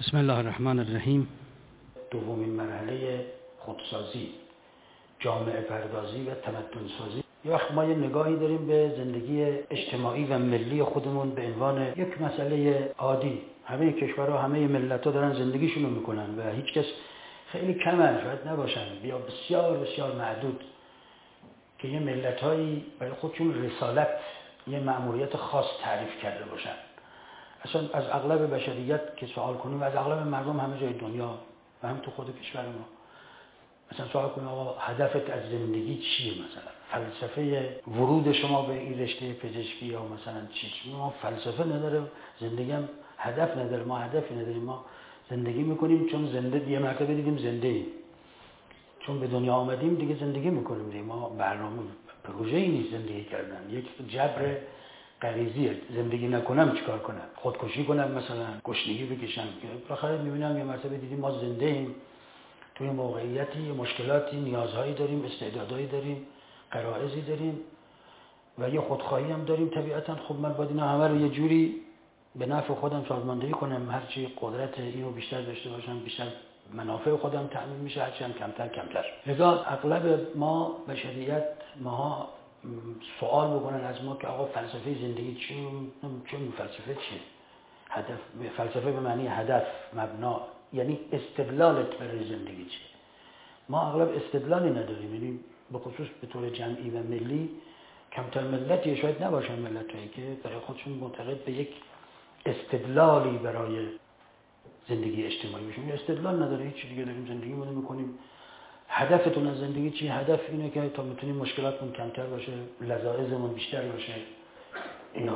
بسم الله الرحمن الرحیم. دومین مرحله خودسازی، جامعه پردازی و تمدن سازی. یه وقت ما یه نگاهی داریم به زندگی اجتماعی و ملی خودمون به عنوان یک مسئله عادی. همه کشورها، همه ملت‌ها دارن زندگیشون رو میکنن و هیچ کس، خیلی کمن، شاید نباشن، یا بسیار بسیار معدود، که یه ملت‌هایی برای خودشون رسالت، یه مأموریت خاص تعریف کرده باشن. اصلا از اغلب بشریت که سوال کنیم، از اغلب مردم همه جای دنیا و هم تو خود کشور ما، مثلا سوال کنیم آقا هدفت از زندگی چیه؟ مثلا فلسفه ورود شما به این رشته پزشکی یا مثلا چی؟ ما فلسفه نداره، زندگی هم هدف نداره، ما هدفی نداریم، ما زندگی میکنیم چون یه مرتبه دیدیم زنده ایم، چون به دنیا آمدیم دیگه زندگی میکنیم. ما برنامه پروژه‌ای نیست زندگی کردن، یک جبر غریزیه. زندگی نکنم چیکار کنم؟ خودکشی کنم مثلا، گشنگی بکشم؟ بالاخره میبینم یه مرتبه دیدیم ما زنده ایم، توی موقعیتی، مشکلاتی، نیازهایی داریم، استعدادهایی داریم، غرایزی داریم و یه خودخواهی هم داریم طبیعتا. خب من باید اینا همه رو یه جوری به نفع خودم سازماندهی کنم، هرچی قدرت اینو بیشتر داشته باشم بیشتر منافع خودم تأمین میشه، هرچی هم کمتر. لذا اغلب ما بشریت، ماها سوال بکنن از ما که آقا فلسفه زندگی چیه؟ فلسفه چیه؟ هدف. فلسفه به معنی هدف، مبنا، یعنی استدلالت برای زندگی چیه؟ ما اغلب استدلالی نداریم، یعنی به خصوص به طور جمعی و ملی کمتر ملتی، شاید نباشن ملتایی که برای خودشون معتقد به یک استدلالی برای زندگی اجتماعی بشون. استدلال نداره، هیچ دیگه داریم زندگی مون میکنیم. هدفتون از زندگی چی؟ هدف اینه که تا میتونیم مشکلاتمون کمتر باشه، لذاذمون بیشتر باشه، اینا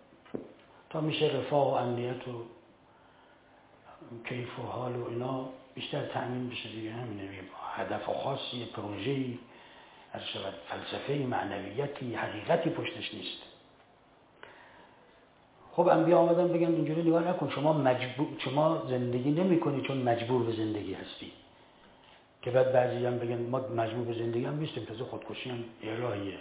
تا میشه رفاه و امنیت و کیف و حال و اینا بیشتر تأمین بشه دیگه. همینه، هدف خاصی، پروژه‌ای، هر شود فلسفه‌ای، معنویتی، حقیقتی پشتش نیست. خب انبیا آمدن بگن اینجوری نگاه نکن، شما زندگی نمی‌کنی چون مجبور به زندگی هستی. که بعد بعضی هم بگن ما مجبور به زندگی هم نیستیم، تازه خودکشی هم راهیه.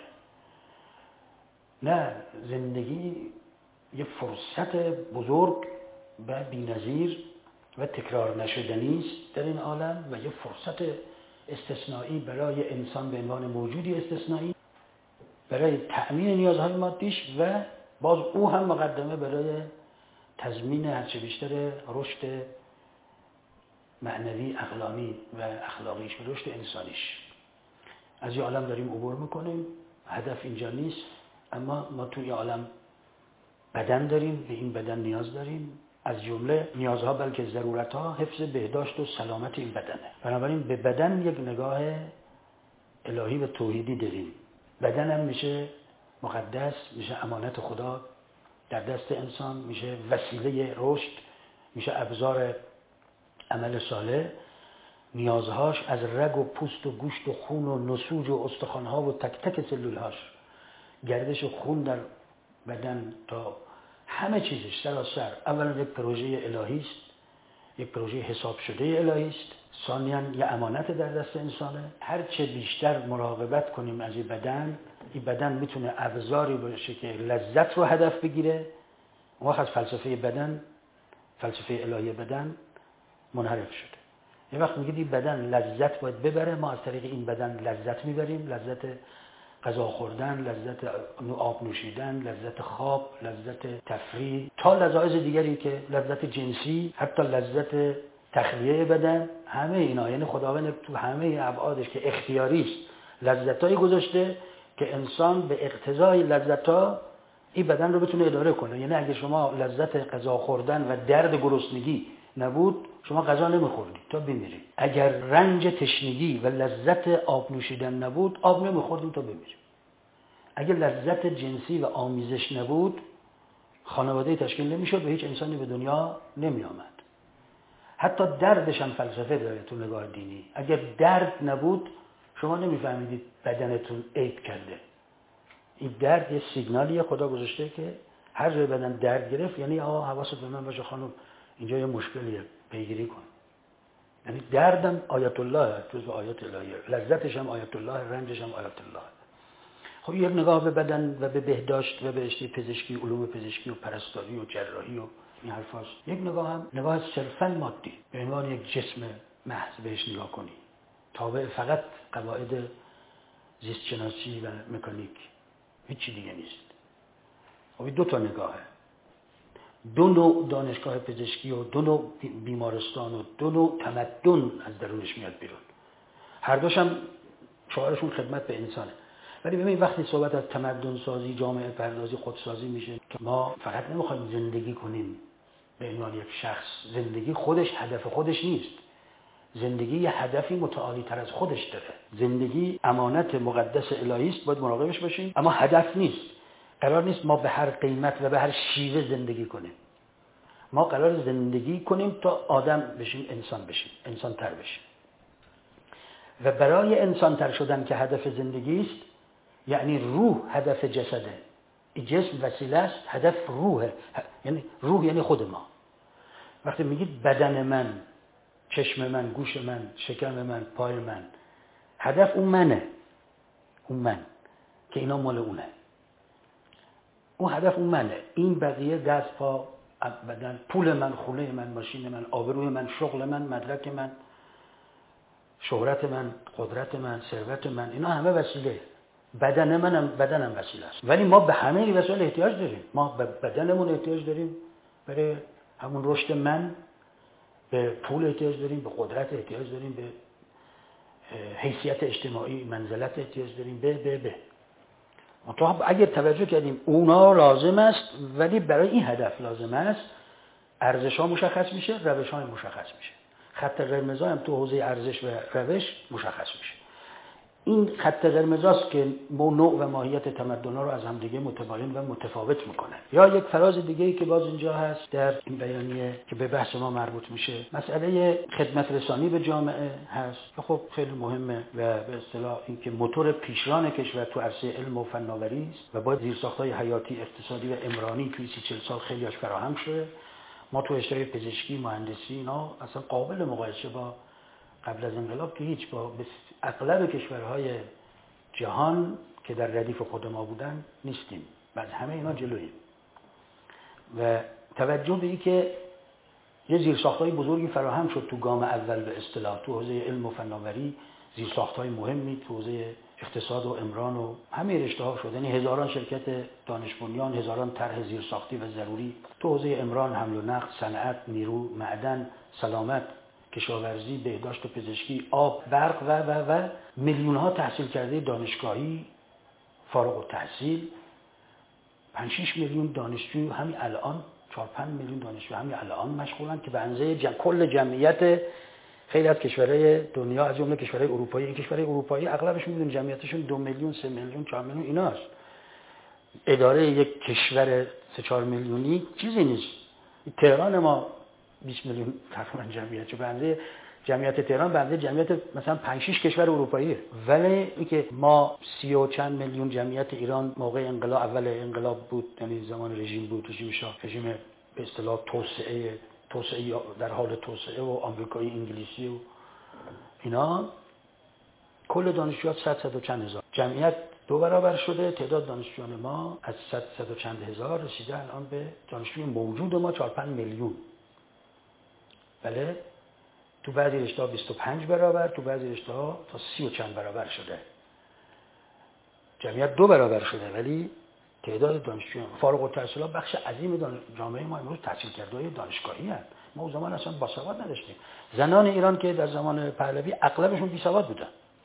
نه، زندگی یه فرصت بزرگ و بی‌نظیر و تکرار نشدنی است در این عالم و یه فرصت استثنایی برای انسان به عنوان موجودی استثنایی برای تأمین نیازهای مادیش و باز او هم مقدمه برای تضمین هرچه بیشتر رشد معنوی، عقلانی و اخلاقیش و رشد انسانیش. از یه عالم داریم عبور میکنیم، هدف اینجا نیست، اما ما توی عالم بدن داریم، به این بدن نیاز داریم. از جمله نیازها بلکه ضرورتها حفظ بهداشت و سلامت این بدنه. بنابراین به بدن یک نگاه الهی و توحیدی داریم. بدن هم میشه مقدس، میشه امانت خدا در دست انسان، میشه وسیله رشد، میشه ابزار عمل صالح. نیازهاش از رگ و پوست و گوشت و خون و نسوج و استخوان‌ها و تک تک سلولهاش، گردش خون در بدن تا همه چیزش سراسر، اولا یک پروژه الهی است، یک پروژه حساب شده الهی است. ثانیاً یه امانت در دست انسانه. هر چه بیشتر مراقبت کنیم از این بدن میتونه ابزاری باشه که لذت رو هدف بگیره. اون وقت از فلسفه بدن، فلسفه الهی بدن منحرف شده. یه وقت میگید این بدن لذت باید ببره، ما از طریق این بدن لذت میبریم، لذت غذا خوردن، لذت آب نوشیدن، لذت خواب، لذت تفریح، تا لذایز دیگری که لذت جنسی، حتی لذت تخلیه بدن، همه اینا. یعنی خداوند تو همه ابعادش که اختیاری است لذتایی گذاشته که انسان به اقتضای لذت‌ها این بدن رو بتونه اداره کنه. یعنی اگه شما لذت غذا خوردن و درد گرسنگی نبود، شما غذا نمیخوردید تا بمیرید. اگر رنج تشنگی و لذت آب نوشیدن نبود، آب نمیخوردید تا بمیرید. اگر لذت جنسی و آمیزش نبود، خانواده تشکیل نمیشد و هیچ انسانی به دنیا نمی آمد. حتی دردش هم فلسفه داره تو نگاه دینی. اگر درد نبود، شما نمیفهمیدید بدنتون عیب کرده. این درد یه سیگنالیه خدا گذاشته که هر جای بدن درد گرفت، یعنی آقا حواست به من باشه خانم، اینجا یه مشکلیه، پیگیری کن. یعنی دردم آیت الله، جزو آیات الهیه، لذتش هم آیت الله، رنجش هم آیت الله. خب یک نگاه به بدن و به بهداشت و به رشته پزشکی، علوم پزشکی و پرستاری و جراحی و این حرفاست. یک نگاه هم نگاه صرفاً مادی، به عنوان یک جسم محض بهش نگاه کنی، تابع فقط قواعد زیست شناسی و مکانیک، هیچی دیگه نیست. خب دو تا نگاهه، دو نوع دانشگاه پزشکی و دو نوع بیمارستان و دو نوع تمدن از درونش میاد بیرون. هر دوشم شعارشون خدمت به انسانه. ولی ببین وقتی صحبت از تمدن سازی، جامعه پردازی، خودسازی میشه که ما فقط نمیخوایم زندگی کنیم به عنوان یک شخص. زندگی خودش هدف خودش نیست. زندگی یه هدفی متعالی تر از خودش داره. زندگی امانت مقدس الهی است، باید مراقبش باشیم، اما هدف نیست. قرار نیست ما به هر قیمت و به هر شیوه زندگی کنیم. ما قرار زندگی کنیم تا آدم بشیم، انسان بشیم، انسان تر بشیم. و برای انسان تر شدن که هدف زندگی است، یعنی روح هدف جسده. این جسم وسیله است، هدف روحه. یعنی روح یعنی خود ما. وقتی میگید بدن من، چشم من، گوش من، شکم من، پای من، هدف اون منه، اون من که اینا مال اونه. اون هدف اون منه. این بقیه دست، پا، بدن، پول من، خونه من، ماشین من، آبروی من، شغل من، مدرک من، شهرت من، قدرت من، ثروت من، اینا همه وسیله. بدنم وسیله است. ولی ما به همه این وسایل احتیاج داریم. ما به بدنمون احتیاج داریم برای همون رشد من، به پول احتیاج داریم، به قدرت احتیاج داریم، به حیثیت اجتماعی، منزلت احتیاج داریم، به منتها اگر توجه کردیم اونا لازم است، ولی برای این هدف لازم است، ارزش‌ها مشخص میشه، روش‌ها مشخص میشه. خط قرمزها هم تو حوزه ارزش و روش مشخص میشه. این خط قرمزاست که نوع و ماهیت تمدن‌ها رو از هم دیگه متباین و متفاوت میکنه. یا یک فراز دیگه‌ای که باز اینجا هست در این بیانیه که به بحث ما مربوط میشه، مسئله خدمت رسانی به جامعه هست که خب خیلی مهمه و به اصطلاح اینکه موتور پیشران کشور تو عرصه علم و فناوری است و باید زیرساخت‌های حیاتی، اقتصادی و عمرانی توی 30-40 سال خیلی‌اش فراهم شده. ما تو رشته پزشکی، مهندسی اینا اصلا قابل مقایسه با قبل از انقلاب که هیچ، با اغلب کشورهای جهان که در ردیف خود ما بودن نیستیم. بعد همه اینا جلوییم. و توجه به این که یه زیرساخت‌های بزرگی فراهم شد تو گام اول به اصطلاح تو حوزه علم و فناوری، زیرساخت‌های مهمی تو حوزه اقتصاد و عمران و همه رشته‌ها شد. یعنی هزاران شرکت دانش بنیان، هزاران طرح زیرساختی و ضروری تو حوزه عمران، حمل و نقل، صنعت، نیرو، معدن، سلامت، کشاورزی، بهداشت و پزشکی، آب، برق و میلیون‌ها تحصیل کرده دانشگاهی فارغ التحصیل، 5-6 میلیون دانشجو همین الان، 4-5 میلیون دانشجو همین الان مشغولن که به اندازه کل جمعیت خیلی از کشورهای دنیا، از جمله کشورهای اروپایی. این کشورهای اروپایی اغلبشون میدونن جمعیتشون 2 میلیون، 3 میلیون، 4 میلیون ایناست. اداره یک کشور 3-4 میلیونی چیزی نیست. تهران ما 20 میلیون تقریبا جمعیت، به اندازه جمعیت تهران به اندازه جمعیت مثلا 5-6 کشور اروپایی. ولی اینکه ما 30 و چند میلیون جمعیت ایران موقع انقلاب، اول انقلاب بود، یعنی زمان رژیم بود، رژیم شاه، رژیم به اصطلاح توسعه در حال توسعه و آمریکایی انگلیسی و اینا، کل دانشجوها 100 و چند هزار، جمعیت 2 برابر شده. تعداد دانشجویان ما از 100 و چند هزار رسیده الان به دانشجوی موجود ما 4-5 میلیون. بله، تو بعضی رشته‌ها 25 برابر، تو بعضی رشته‌ها تا 30 و چند برابر شده. جمعیت 2 برابر شده ولی تعداد دانشجویان فارغ التحصیلا بخش عظیم جامعه ما امروز تحصیل کرده‌های دانشگاهی هستند. ما اون زمان اصلا باسواد نداشتیم. زنان ایران که در زمان پهلوی اغلبشون بیسواد بودن.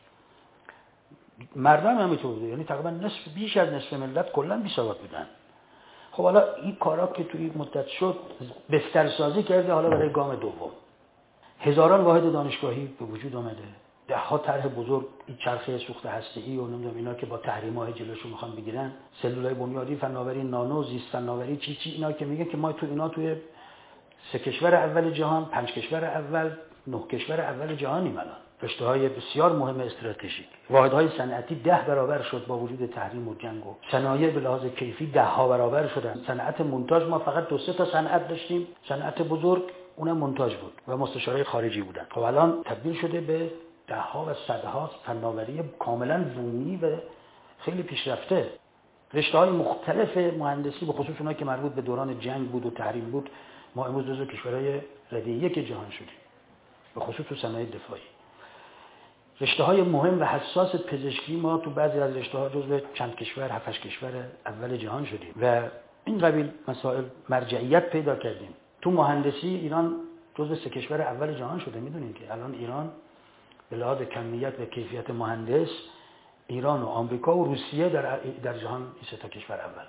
مردم هم اینطور بوده، یعنی تقریبا بیش از نصف ملت کلا بیسواد بودن. خب حالا این کارا که توی مدت شد بسترسازی کرده، حالا برای گام دوم هزاران واحد دانشگاهی به وجود آمده، ده ها طرح بزرگ، این چرخه سوخت هسته‌ای و نمیدونم اینا که با تحریم‌های جلوشو میخوان بگیرن، سلولای بنیادی، فناوری نانو، زیست فناوری، چی اینا که میگه که ما تو اینا توی 3 کشور اول جهان، 5 کشور اول، 9 کشور اول جهانیم الان. رشته‌های بسیار مهم استراتژیک، واحدهای صنعتی 10 برابر شد با وجود تحریم و جنگ و صنایع به لحاظ کیفی 10 ها برابر شدن. صنعت مونتاژ ما فقط 2-3 تا صنعت داشتیم، صنعت بزرگ اونم مونتاژ بود و مستشارای خارجی بودن. خب الان تبدیل شده به 10 ها و 100 ها فناوری کاملا بومی و خیلی پیشرفته. رشته‌های مختلف مهندسی به خصوص اونایی که مربوط به دوران جنگ بود و تحریم بود ما امروز جزو کشورهای رده یک جهان شدیم، به خصوص تو صنایع دفاعی. رشته‌های مهم و حساس پزشکی ما تو بعضی از رشته‌ها جزو چند کشور، 7 کشور اول جهان شدیم و این قبیل مسائل مرجعیت پیدا کردیم. تو مهندسی ایران جزو 3 کشور اول جهان شده. میدونید که الان ایران به لحاظ کمیت و کیفیت مهندس، ایران و آمریکا و روسیه در جهان این 3 کشور اوله.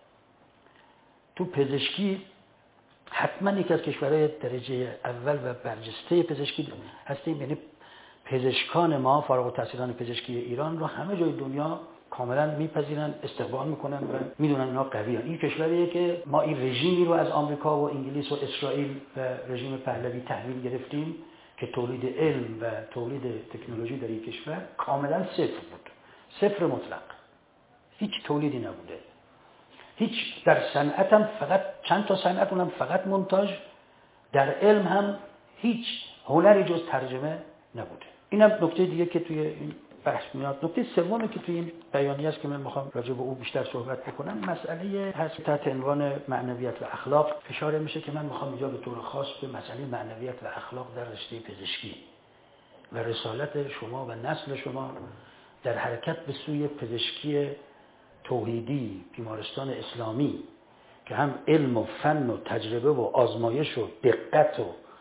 تو پزشکی حتما یکی از کشورهای درجه اول و برجسته پزشکی هستیم. یعنی پزشکان ما، فارغ التحصیلان پزشکی ایران رو همه جای دنیا کاملا میپذیرن، استقبال میکنن و میدونن اینا قویان. این کشوریه که ما این رژیمی رو از آمریکا و انگلیس و اسرائیل و رژیم پهلوی تحویل گرفتیم که تولید علم و تولید تکنولوژی در این کشور کاملا صفر بود. صفر مطلق. هیچ تولیدی نبوده. هیچ در صنعت هم فقط چند تا صنعت، اونم فقط مونتاژ. در علم هم هیچ هنری جز ترجمه نبوده. اینم نکته دیگه که توی این بحث میاد. نکته سومی که توی این بیانیه است که من میخوام راجع به او بیشتر صحبت بکنم، مسئله هست تحت عنوان معنویت و اخلاق اشاره میشه که من میخوام اینجا به طور خاص به مسئله معنویت و اخلاق در رشته پزشکی و رسالت شما و نسل شما در حرکت به سوی پزشکی توحیدی، بیمارستان اسلامی که هم علم و فن و تجربه و آزمایش و دقت و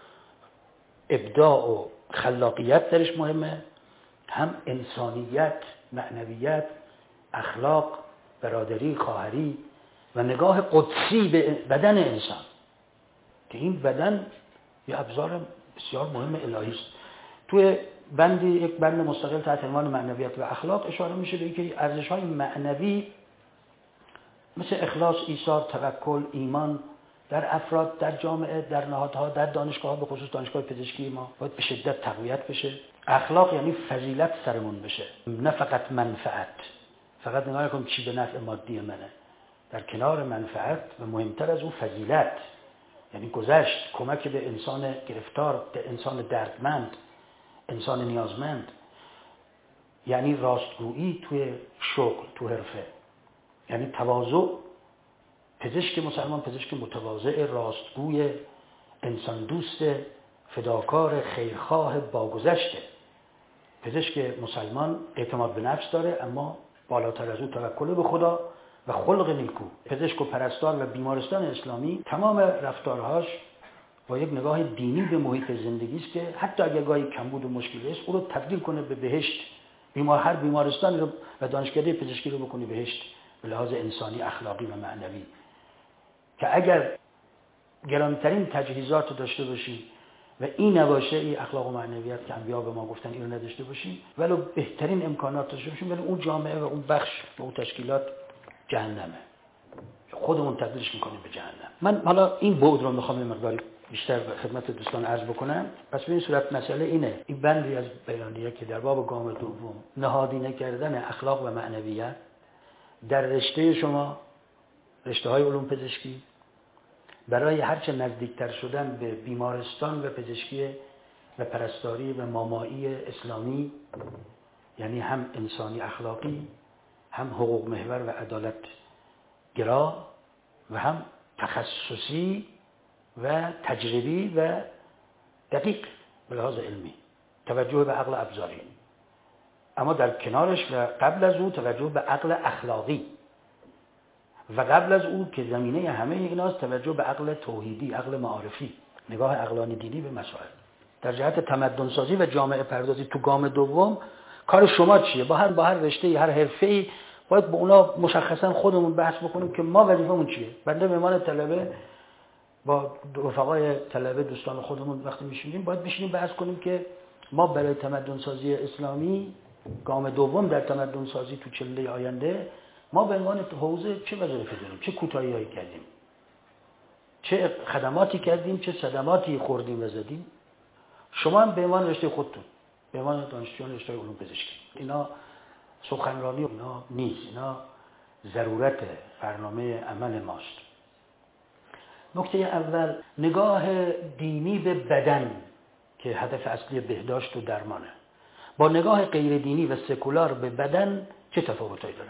ابداع و خلاقیت درش مهمه، هم انسانیت، معنویت، اخلاق، برادری، خواهری و نگاه قدسی به بدن انسان که این بدن یه ابزار بسیار مهم الهی است. توی یک بند مستقل تحت عنوان معنویت و اخلاق اشاره میشه به اینکه ارزش‌های معنوی مثل اخلاص، ایثار، توکل، ایمان در افراد، در جامعه، در نهادها، در دانشگاه‌ها، به خصوص دانشگاه پزشکی ما باید به شدت تقویت بشه. اخلاق یعنی فضیلت سرمون بشه، نه فقط منفعت. فقط نگاه نکنیم چی به نفع مادی منه. در کنار منفعت و مهمتر از اون فضیلت، یعنی گذشت، کمک به انسان گرفتار، به انسان دردمند، انسان نیازمند، یعنی راستگویی توی شغل، تو حرفه، یعنی تواضع. پزشک مسلمان پزشک متواضع، راستگوی، انسان دوست، فداکار، خیرخواه، باگذشته. پزشک مسلمان اعتماد به نفس داره، اما بالاتر از اون توکل به خدا و خلق نیکو. پزشک و پرستار و بیمارستان اسلامی تمام رفتارهاش با یک نگاه دینی به محیط زندگی است که حتی اگر گاهی کمبود و مشکلی است، او رو تبدیل کنه به بهشت. هر بیمارستانی رو و دانشکده پزشکی رو بکنه بهشت به لحاظ انسانی، اخلاقی و معنوی. که اگر گرانترین تجهیزات رو داشته باشی و این نباشه، این اخلاق و معنویت که انبیا به ما گفتن این رو نداشته باشی، ولو بهترین امکانات داشته باشیم، ولی اون جامعه و اون بخش و اون تشکیلات جهنمه. خودمون تبدیلش میکنیم به جهنم. من حالا این بعد رو میخوام یه مقدار بیشتر به خدمت دوستان عرض بکنم. پس به این صورت مسئله اینه، این بندی از بیانیه که در باب گام دوم نهادینه کردن اخلاق و معنویت در رشته شما، رشته‌های علوم پزشکی، برای هرچه نزدیکتر شدن به بیمارستان و پزشکی و پرستاری و مامایی اسلامی، یعنی هم انسانی اخلاقی، هم حقوق محور و عدالت گرا و هم تخصصی و تجربی و دقیق به لحاظ علمی، توجه به عقل ابزاری، اما در کنارش و قبل از او توجه به عقل اخلاقی، و قبل از او که زمینه همه ایناست توجه به عقل توحیدی، عقل معارفی، نگاه عقلانی دینی به مسائل. در جهت تمدن سازی و جامعه پردازی تو گام دوم کار شما چیه؟ با هر رشته، هر حرفه‌ای باید با اونا مشخصا خودمون بحث بکنیم که ما وظیفمون چیه. بنده مهمان طلبه با رفقای طلبه دوستان خودمون وقتی میشینیم باید بشینیم بحث کنیم که ما برای تمدن سازی اسلامی، گام دوم در تمدن سازی تو چله آینده، ما به عنوان حوزه چه وظایفی داریم، چه کوتاهی‌هایی کردیم، چه خدماتی کردیم، چه صدماتی خوردیم و زدیم. شما هم به عنوان رشته خودتون، به عنوان دانشجویان رشته علوم پزشکی، اینا سخنرانی اینا نیست، اینا ضرورت برنامه عمل ماست. نکته اول، نگاه دینی به بدن که هدف اصلی بهداشت و درمانه، با نگاه غیر دینی و سکولار به بدن چه تفاوتایی دارن؟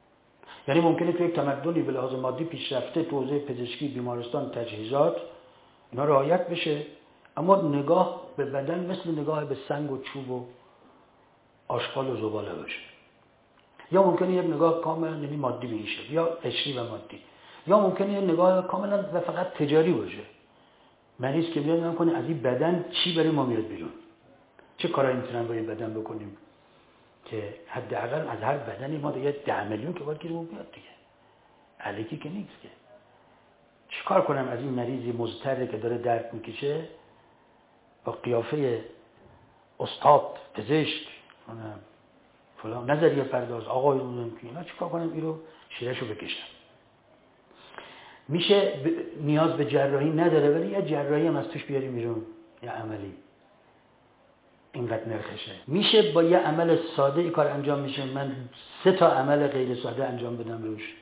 یعنی ممکنه که یک تمدنی به لحاظ مادی پیشرفته تو حوزه پزشکی، بیمارستان، تجهیزات اینا رعایت بشه، اما نگاه به بدن مثل نگاه به سنگ و چوب و آشغال و زباله باشه. یا ممکنه یه نگاه کاملا یعنی مادی بشه، یا قشری و مادی، یا ممکنه یه نگاه کاملا و فقط تجاری باشه. مریض که میاد نگاه کنه از این بدن چی برای ما میاد بیرون، چه کارایی میتونن با این بدن بکنیم که حداقل از هر بدنی ما دیگه 10 میلیون که باید گیرمون بیاد دیگه، الکی که نیست که. چیکار کنم از این مریضی مضطر که داره درد میکشه با قیافه استاد پزشک فلان نظریه پرداز آقای اونم که اینا چیکار کنم این رو شیرشو بکشم. میشه نیاز به جراحی نداره ولی یه جراحی هم از توش بیاریم بیرون، یه عملی اینقدر نرخشه. میشه با یه عمل ساده ای کار انجام میشه، من 3 تا عمل غیر ساده انجام بدم روش.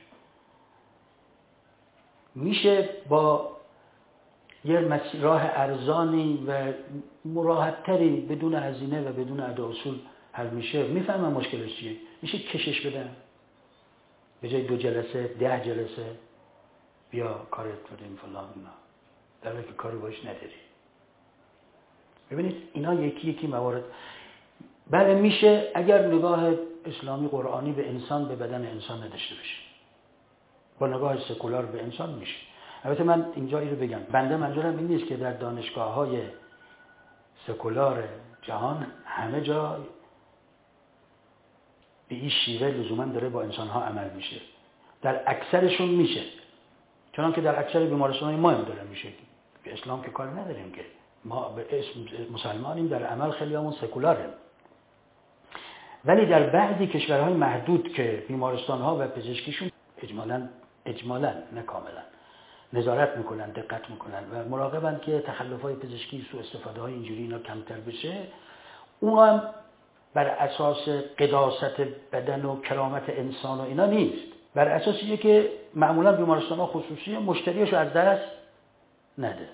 میشه با یه راه ارزانی و مراحت‌تری بدون هزینه و بدون ادا اصول حل میشه. میفهمم مشکلش چیه، میشه کشش بدم به جای 2 جلسه 10 جلسه بیا کارت بدیم فلان اینا، در حالی که کاری باش نداری. ببینید اینا یکی یکی موارد. بله میشه اگر نگاه اسلامی قرآنی به انسان، به بدن انسان نداشته باشه، با نگاه سکولار به انسان میشه. البته من اینجا اینو بگم، بنده منظورم این نیست که در دانشگاه‌های سکولار جهان همه جا به این شیوه لزوما داره با انسان‌ها عمل میشه. در اکثرشون میشه، چون که در اکثر بیمارستان‌های ما هم داره میشه. به اسلام که کار نداریم که، ما به اسم مسلمانیم، در عمل خیلی همون سکولاریم. ولی در بعضی کشورهای محدود که بیمارستان‌ها و پزشکیشون اجمالاً نه کاملاً نظارت میکنن، دقت میکنن و مراقبن که تخلف‌های پزشکی، سوء استفاده‌های اینجوری اینا کمتر بشه، اون هم بر اساس قداست بدن و کرامت انسان و اینا نیست، بر اساسیه که معمولاً بیمارستان‌ها خصوصی مشتریشو از دست نده.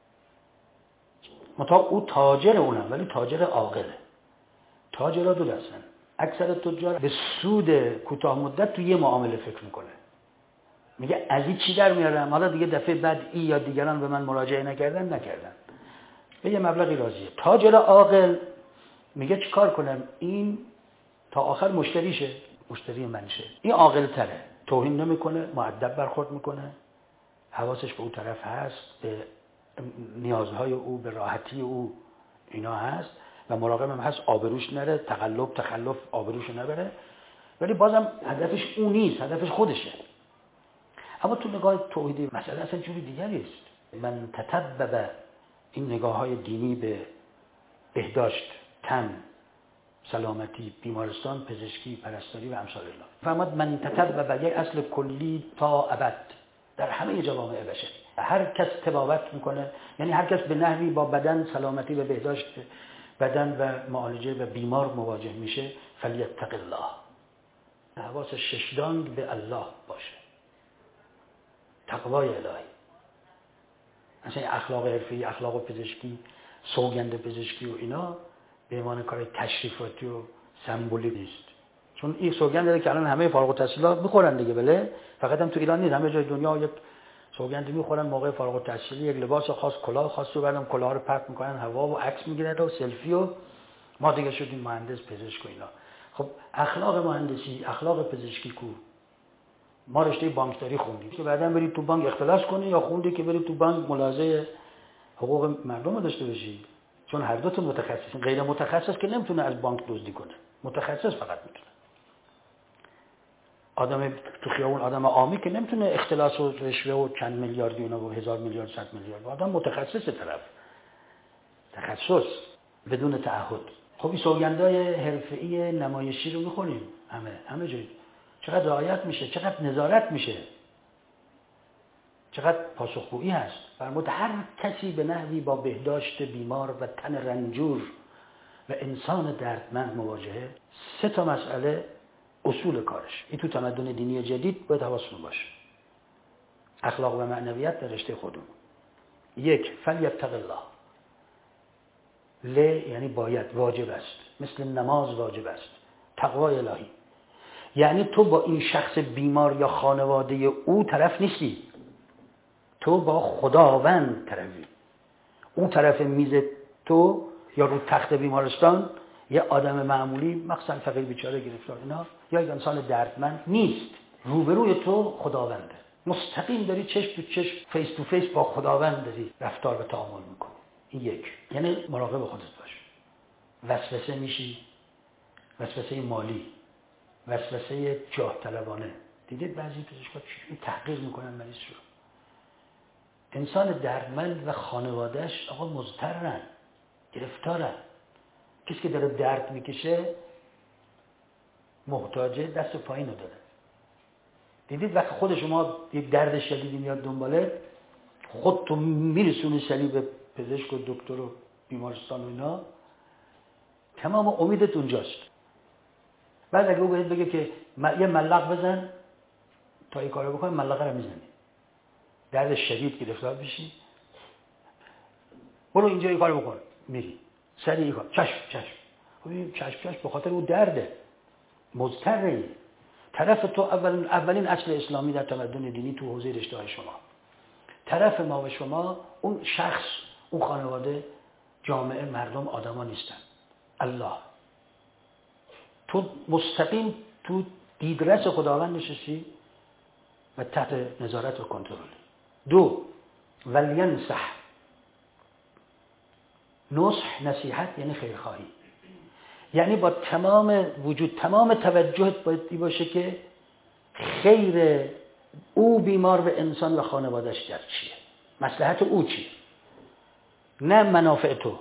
متا او تاجر اونم، ولی تاجر عاقله. تاجرها 2 دستن. اکثر تجار به سود کوتاه مدت تو یه معامله فکر میکنه، میگه از این چی در میارم، حالا دیگه دفعه بعد ای یا دیگران به من مراجعه نکردن به یه مبلغی راضیه. تاجر عاقل میگه چی کار کنم، این تا آخر مشتریشه، مشتری منشه. این عاقل تره، توهین نمیکنه، مؤدب برخورد میکنه، حواسش به اون طرف هست، به نیازهای او، به راحتی او اینا هست و مراقبم هست آبروش نره، تخلف آبروش نبره. ولی بازم هدفش اون نیست، هدفش خودشه. اما تو نگاه توحیدی مسئله اصلا جوری دیگری است. من تطبب، این نگاه های دینی به بهداشت، تن، سلامتی، بیمارستان، پزشکی، پرستاری و امثال الله. فرمود من تطبب یک اصل کلی تا ابد در همه جوامع بشری. هر کس تبابت میکنه، یعنی هر کس به نحوی با بدن، سلامتی و بهداشت بدن و معالجه و بیمار مواجه میشه، فلیتق الله، حواس ششدانگ به الله باشه، تقوای الهی. مثلا اخلاق حرفی، اخلاق پزشکی، سوگند پزشکی و اینا به عنوان کار تشریفاتی و سمبولیک نیست. چون این سوگند داره که الان همه فارغ التحصیلات میخورن دیگه، بله، فقط هم تو ایران نیست، همه جای دنیا یک سوگند میخورن موقع فارغ التحصیلی، یک لباس خاص، کلاه خاصی رو بعدم کلاه رو پرت میکنن هوا و عکس میگیرن و سلفی و ما دیگه شدیم مهندس، پزشک و اینا. خب اخلاق مهندسی، اخلاق پزشکی کو؟ ما رشته بانکداری خوندیم که بعداً برید تو بانک اختلاس کنی، یا خوندی که برید تو بانک ملاحظه حقوق مردم رو داشته باشی؟ چون هر دو تا متخصصین. غیر متخصص که نمیتونه از بانک دزدی کنه، متخصص فقط میتونه. آدم تو خیابون، آدم عامی که نمیتونه اختلاس و رشوه و چند میلیاردی اینا و 1000 میلیارد 100 میلیارد. آدم متخصص طرف، تخصص بدون تعهد. خب این سوگندای حرفه‌ای نمایشی رو میخونیم همه جای. چقدر رعایت میشه، چقدر نظارت میشه، چقدر پاسخگویی هست. فرمود هر کسی به نحوی با بهداشت بیمار و تن رنجور و انسان دردمند مواجهه، 3 تا مسئله اصول کارش. این تو تمدن دینی جدید باید حواستون باشه. اخلاق و معنویت در رشته خودمون. 1 فلیتق الله. یعنی باید، واجب است، مثل نماز واجب است. تقوای الهی یعنی تو با این شخص بیمار یا خانواده او طرف نیستی، تو با خداوند طرفی. اون طرف میز تو یا رو تخت بیمارستان یه آدم معمولی مخصوصا فقیر بیچاره گرفتار اینا یا یک انسان دردمند نیست. روبروی تو خداونده، مستقیم داری چشم تو چشم، فیس تو فیس با خداوند داری رفتار و تعامل میکنی. این یک، یعنی مراقب خودت باش. وسوسه میشی، وسوسه مالی، وسوسه جاه طلبانه. دیدید بعضی پزشکا چجوری تحقیر میکنن مریض رو. انسان دردمند و خانوادهش آقا مضطرن، گرفتارن. کسی که داره درد میکشه محتاجه دست و پایین رو داره. دیدید وقتی خود شما یک درد شدیدی میاد دنباله، خودتو میرسونی سریع به پزشک و دکتر و بیمارستان و اینا، تمام امیدت اونجاست. بعد اگه او باید بگه که یه ملق بزن تا این کارو بکنی، ملقه رو میزنی. درد شدید گرفتار بشی، برو اینجا این کارو بکن، میری سریع این کار، چشم چشم به خاطر اون درده مضطره. طرف تو اولین اصل اسلامی در تمدن دینی تو حوزه رشته‌های شما، طرف ما و شما اون شخص، اون خانواده، جامعه، مردم، آدما نیستن، الله. تو مستقیم تو دیدرس خداوند نشستی و تحت نظارت و کنترل. دو، ولینصح. نصح، نصیحت یعنی خیرخواهی، یعنی با تمام وجود، تمام توجهت باید باشه که خیر او بیمار به انسان و خانوادهش در چیه، مصلحت او چیه، نه منافع تو.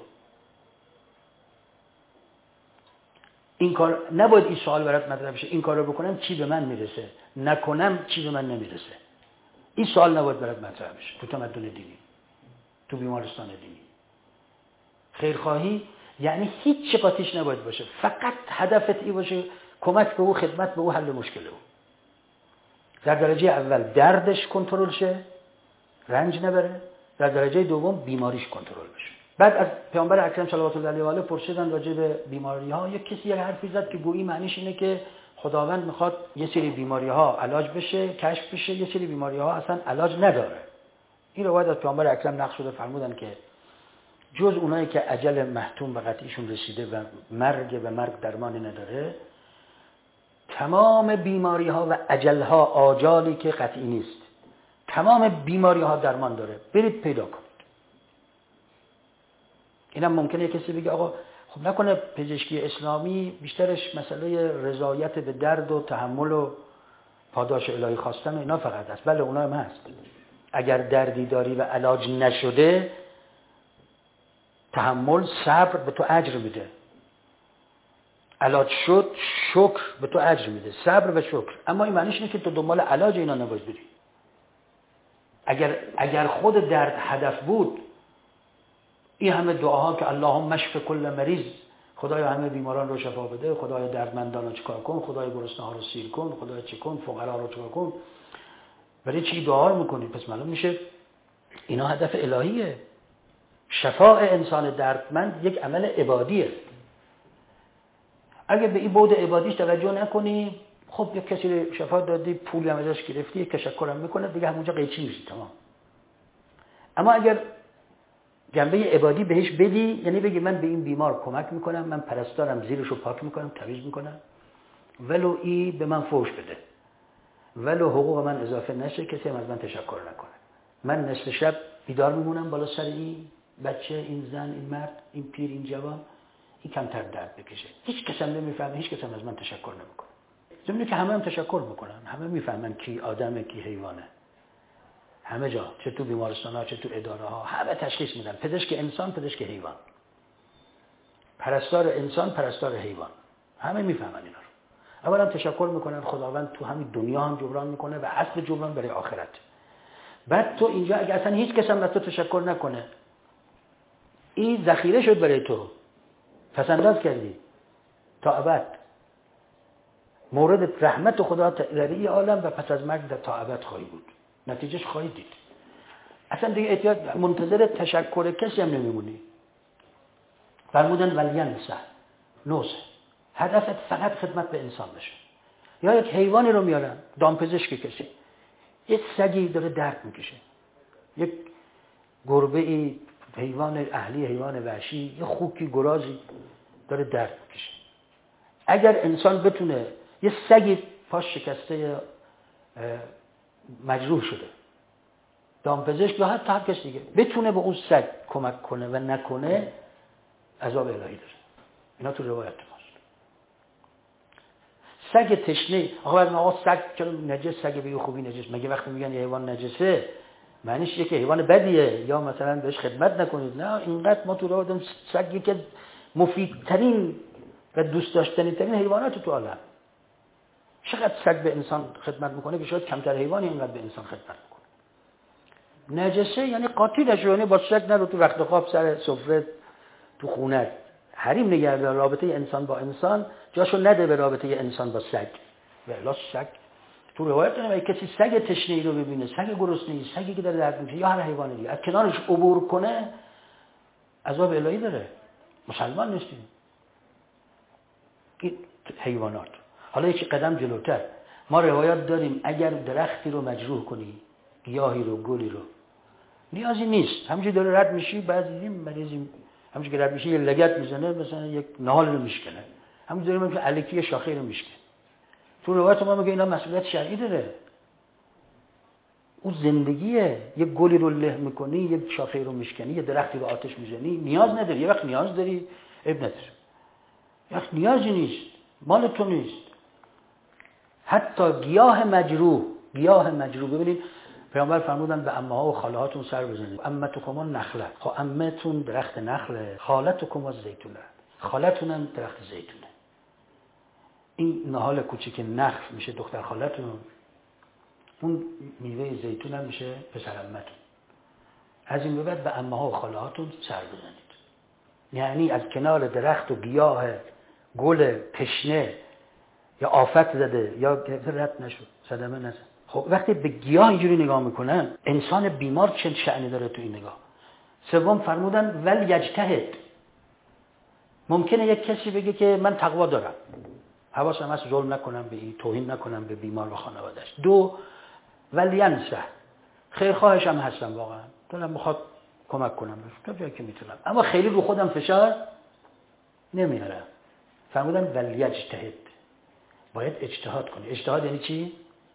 این کار نباید این سوال برات مطرح بشه این کار رو بکنم چی به من میرسه، نکنم چی به من نمیرسه. این سوال نباید برات مطرح بشه تو تمدن دینی، تو بیمارستان دینی. خیرخواهی یعنی هیچ قاطیش نباید باشه، فقط هدفت این باشه کمک به او، خدمت به او، حل مشکل او. در درجه اول دردش کنترل شه، رنج نبره. در درجه دوم بیماریش کنترل بشه. بعد از پیامبر اکرم صلوات الله علیه و آله پرسیدن راجع به بیماری ها. یک کسی یک حرفی زد که گویی معنیش اینه که خداوند میخواد یه سری بیماری ها علاج بشه، کشف بشه، یه سری بیماری ها اصلا علاج نداره. این روایت از پیامبر اکرم نقل شده، فرمودن که جز اونایی که اجل محتوم به قطعیشون رسیده و مرگ درمانی نداره، تمام بیماری ها و اجل ها، آجالی که قطعی نیست، تمام بیماری ها درمان داره، برید پیدا کنید. اینم ممکنه کسی بگه آقا خب نکنه پزشکی اسلامی بیشترش مسئله رضایت به درد و تحمل و پاداش الهی خواستن و اینا فقط است. بله اونا هم هست. اگر دردی داری و علاج نشده، تحمل، صبر به تو اجر میده. علاج شد، شکر به تو اجر میده، صبر و شکر. اما این معنیش اینه که تو دنبال علاج اینا نباید بری. اگر خود درد هدف بود، این همه دعاها که اللهم اشف کل مریض، خدایا همه بیماران رو شفا بده، خدایا دردمندان رو چیکار کن، خدایا گرسنه ها رو سیر کن، خدایا چی کن، فقرا رو چیکار کن، برای چی دعا میکنی؟ پس معلوم میشه اینا هدف الهیه. شفاء انسان دردمند یک عمل عبادیه. اگه به این بعد عبادیش توجه نکنی، خب یک کسی شفا دادی، پولی هم ازش گرفتی، تشکرم میکنه، دیگه همونجا قیچی میشی، تمام. اما اگر جنبه عبادی بهش بدی، یعنی بگی من به این بیمار کمک میکنم، من پرستارم، زیرشو پاک میکنم، تمیز میکنم، ولو ای به من فوش بده، ولو حقوق من اضافه نشه، کسی هم از من تشکر نکنه، من نصف شب بیدار میمونم بالا سر این بچه، این زن، این مرد، این پیر، این جوان، این کمتر درد بکشه. هیچ کس هم نمیفهمه، هیچ کس هم از من تشکر نمیکنه. ضمن که همه هم تشکر میکنن، همه میفهمن کی آدمه کی حیوانه. همه جا، چه تو بیمارستان ها، چه تو اداره ها، همه تشخیص میدن پزشک انسان، پزشک حیوان، پرستار انسان، پرستار حیوان. همه میفهمن اینا رو. اولا تشکر میکنن، خداوند تو همین دنیا هم جبران میکنه و اصل جبران برای آخرت. بعد تو اینجا اگه اصلا هیچ کس هم از تو تشکر نکنه، این ذخیره شد برای تو، پس انداز کردی تا ابد. مورد رحمت خدا در این عالم و پس از مرگ در تا ابد خواهی بود. نتیجهش خواهی دید. اصلا دیگه احتیاج منتظر تشکر کسی هم نمیمونی. فرمودن ولینصح، نصح، هدفت فقط خدمت به انسان بشه. یا یک حیوانی رو میارن، دامپزشک کسی، یک سگی داره درد میکشه، یک گربه ای حیوان اهلی، حیوان وحشی، یه خوکی گرازی داره درد میکشه. اگر انسان بتونه یه سگی پاش شکسته مجروح شده، دامپزشک یا حتی هر کس دیگه بتونه به اون سگ کمک کنه و نکنه، عذاب الهی داره. اینا تو روایت ماست. سگ تشنه، آقا سگ چرا نجس؟ سگ به خوبی نجس؟ مگه وقتی میگن یه حیوان نجسه معنیش یه که حیوان بدیه یا مثلا بهش خدمت نکنید؟ نه، اینقدر ما تو روایت سگ یکی مفیدترین و دوست داشتنی ترین حیوانات تو عالم. چقدر سگ به انسان خدمت میکنه که شاید کمتر حیوانی اینقدر به انسان خدمت میکنه. نجسه یعنی قاتلش، یعنی با سگ نرو تو وقت خواب سر سفره تو خونه حریم نگردار. رابطه انسان با انسان جاشو نده به رابطه انسان با سگ. والا سگ تو روایت داره کسی سگ تشنه‌ای رو ببینه، سگ گرسنه‌ای، سگی که داره درد میشه یا هر حیوان دیگه، از کنارش عبور کنه، عذاب الهی داره. مسلمان نیستیم. این حیوانات. حالا یک قدم جلوتر ما روایات داریم اگر درختی رو مجروح کنی، گیاهی رو، گلی رو، نیازی نیست، همینجوری داره رد میشی، بعضی مریضی همینجوری که رد میشه یه لگد میزنه، مثلا یک نهال رو میشکنه، همینجوری داریم که الکی شاخه رو میشکنه. تو روایت ما میگه اینا مسئولیت شرعی داره. اون زندگیه. یک گلی رو له میکنی، یک شاخه رو میشکنی، یه درختی رو آتش میزنی، نیاز نداری. یه وقت نیاز داری، عیب نداره. یه وقت نیازی نیست، مال تو نیست. حتی گیاه مجروح ببینید پیامبر فرمودن به عمه‌ها و خاله‌هاتون سر بزنید. عمتکم نخله، خب عمتون درخت نخله، خالتکم زیتونه، خالتون هم درخت زیتونه. این نهال کوچیک نخل میشه دختر خالتون، اون میوه زیتون هم میشه پسر عمتون. از این به بعد به عمه‌ها و خاله‌هاتون سر بزنید. یعنی از کنار درخت و گیاه گل تشنه یا آفت زده یا رد نشد، صدمه نزد. خب وقتی به گیاه اینجوری نگاه میکنن، انسان بیمار چه شأنی داره تو این نگاه؟ سوم فرمودن ول یجتهد. ممکنه یک کسی بگه که من تقوا دارم، حواسم هست ظلم نکنم به این، توهین نکنم به بیمار و خانواده‌اش. دو ول ینصح، خیرخواهش هم هستم، واقعا دلم میخواد کمک کنم تا جایی که میتونم، اما خیلی رو خودم فشار نمیارم. فرمودن ول یجتهد، باید اجتهاد کنی. اجتهاد یعنی چی؟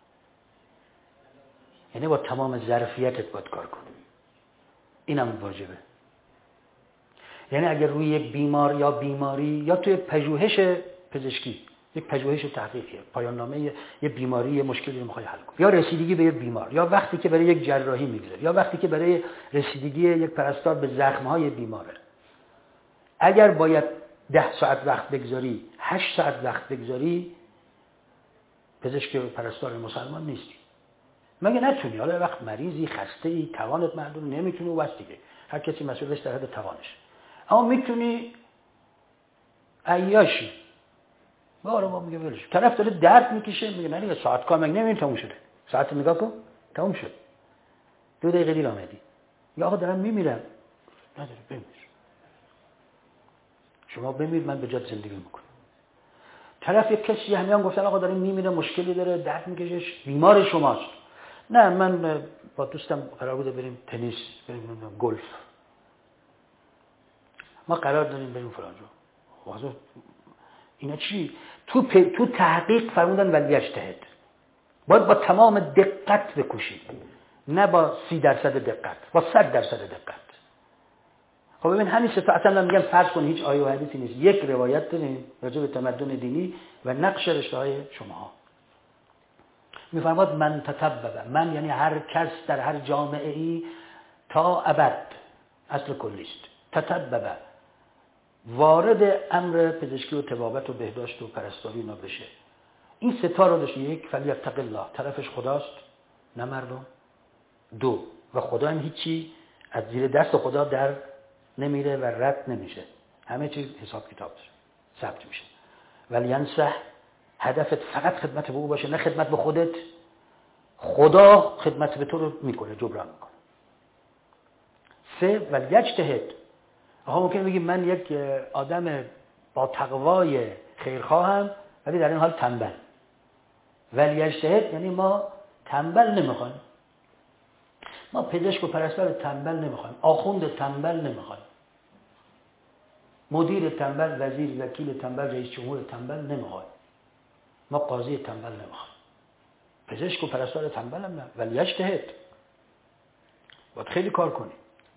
یعنی با تمام ظرفیتت باید کار کنی. اینم واجبه. یعنی اگر روی یک بیمار یا بیماری یا توی پژوهش پزشکی، یک پژوهش تحقیقیه، پایان نامه یه بیماری، یه مشکلی رو میخوای حل کنی، یا رسیدگی به یک بیمار، یا وقتی که برای یک جراحی میگذاری، یا وقتی که برای رسیدگی یک پرستار به زخم‌های بیماره، اگر باید 10 ساعت وقت بگذاری، 8 ساعت وقت بگذاری، پزشک پرستار مسلمان نیستی. مگه نتونی؟ حالا وقت مریضی، خسته‌ای، توانت محدود، نمیتونی، و بس دیگه هر کسی مسئولش در حد توانش. اما میتونی عیاشی. باره ما میگه ولش. طرف داره درد میکشه، میگه نه دیگه ساعت کار مگه نمیبینی تموم شده. ساعت نگاه کن، تموم شد. 2 دقیقه دیر آمدی. یا آقا دارم میمیرم. نداره، بمیر. شما بمیر، من به جات زندگی میکنم. طرف یک کسی همیان گفتن آقا داره میمیره، مشکلی داره، درد میکشه، بیمار شماست. نه من با دوستم قرار بوده بریم تنیس، بریم گلف. ما قرار داریم بریم فلان جا. اینا چی؟ تو تحقیق فرمودن ولی یجتهد. باید با تمام دقت بکوشید. نه با 30% دقت، با 100% دقت. خب ببین همین سه تا اصلا میگم فرض کن هیچ آیه و حدیثی نیست. یک روایت داریم راجع به تمدن دینی و نقش رشته‌های شماها. میفرماد من تطبب، من یعنی هر کس در هر جامعه ای تا ابد، اصل کلیست. تطبب وارد امر پزشکی و طبابت و بهداشت و پرستاری اینا بشه. این سه تا رو داشت. یک فلیتق الله، طرفش خداست نه مردم. 2 و خدا هم هیچی از زیر دست خدا در نمیره و رد نمیشه، همه چیز حساب کتاب ثبت میشه. ولی ینصح، هدفت فقط خدمت به او باشه، نه خدمت به خودت. خدا خدمت به تو رو میکنه، جبران میکنه. 3 ولی یجتهد. آها ممکنه بگی من یک آدم با تقوای خیرخواهم ولی در این حال تنبل. ولی یجتهد یعنی ما تنبل نمیخوایم. ما پزشک و پرستار تنبل نمیخوایم، آخوند تنبل نمیخوایم، مدیر تنبل، وزیر، وکیل تنبل، رئیس جمهور تنبل نمیخوایم، ما قاضی تنبل نمیخوایم، پزشک و پرستار تنبل هم نه، ولی اجتهاد باید خیلی کار کنیم.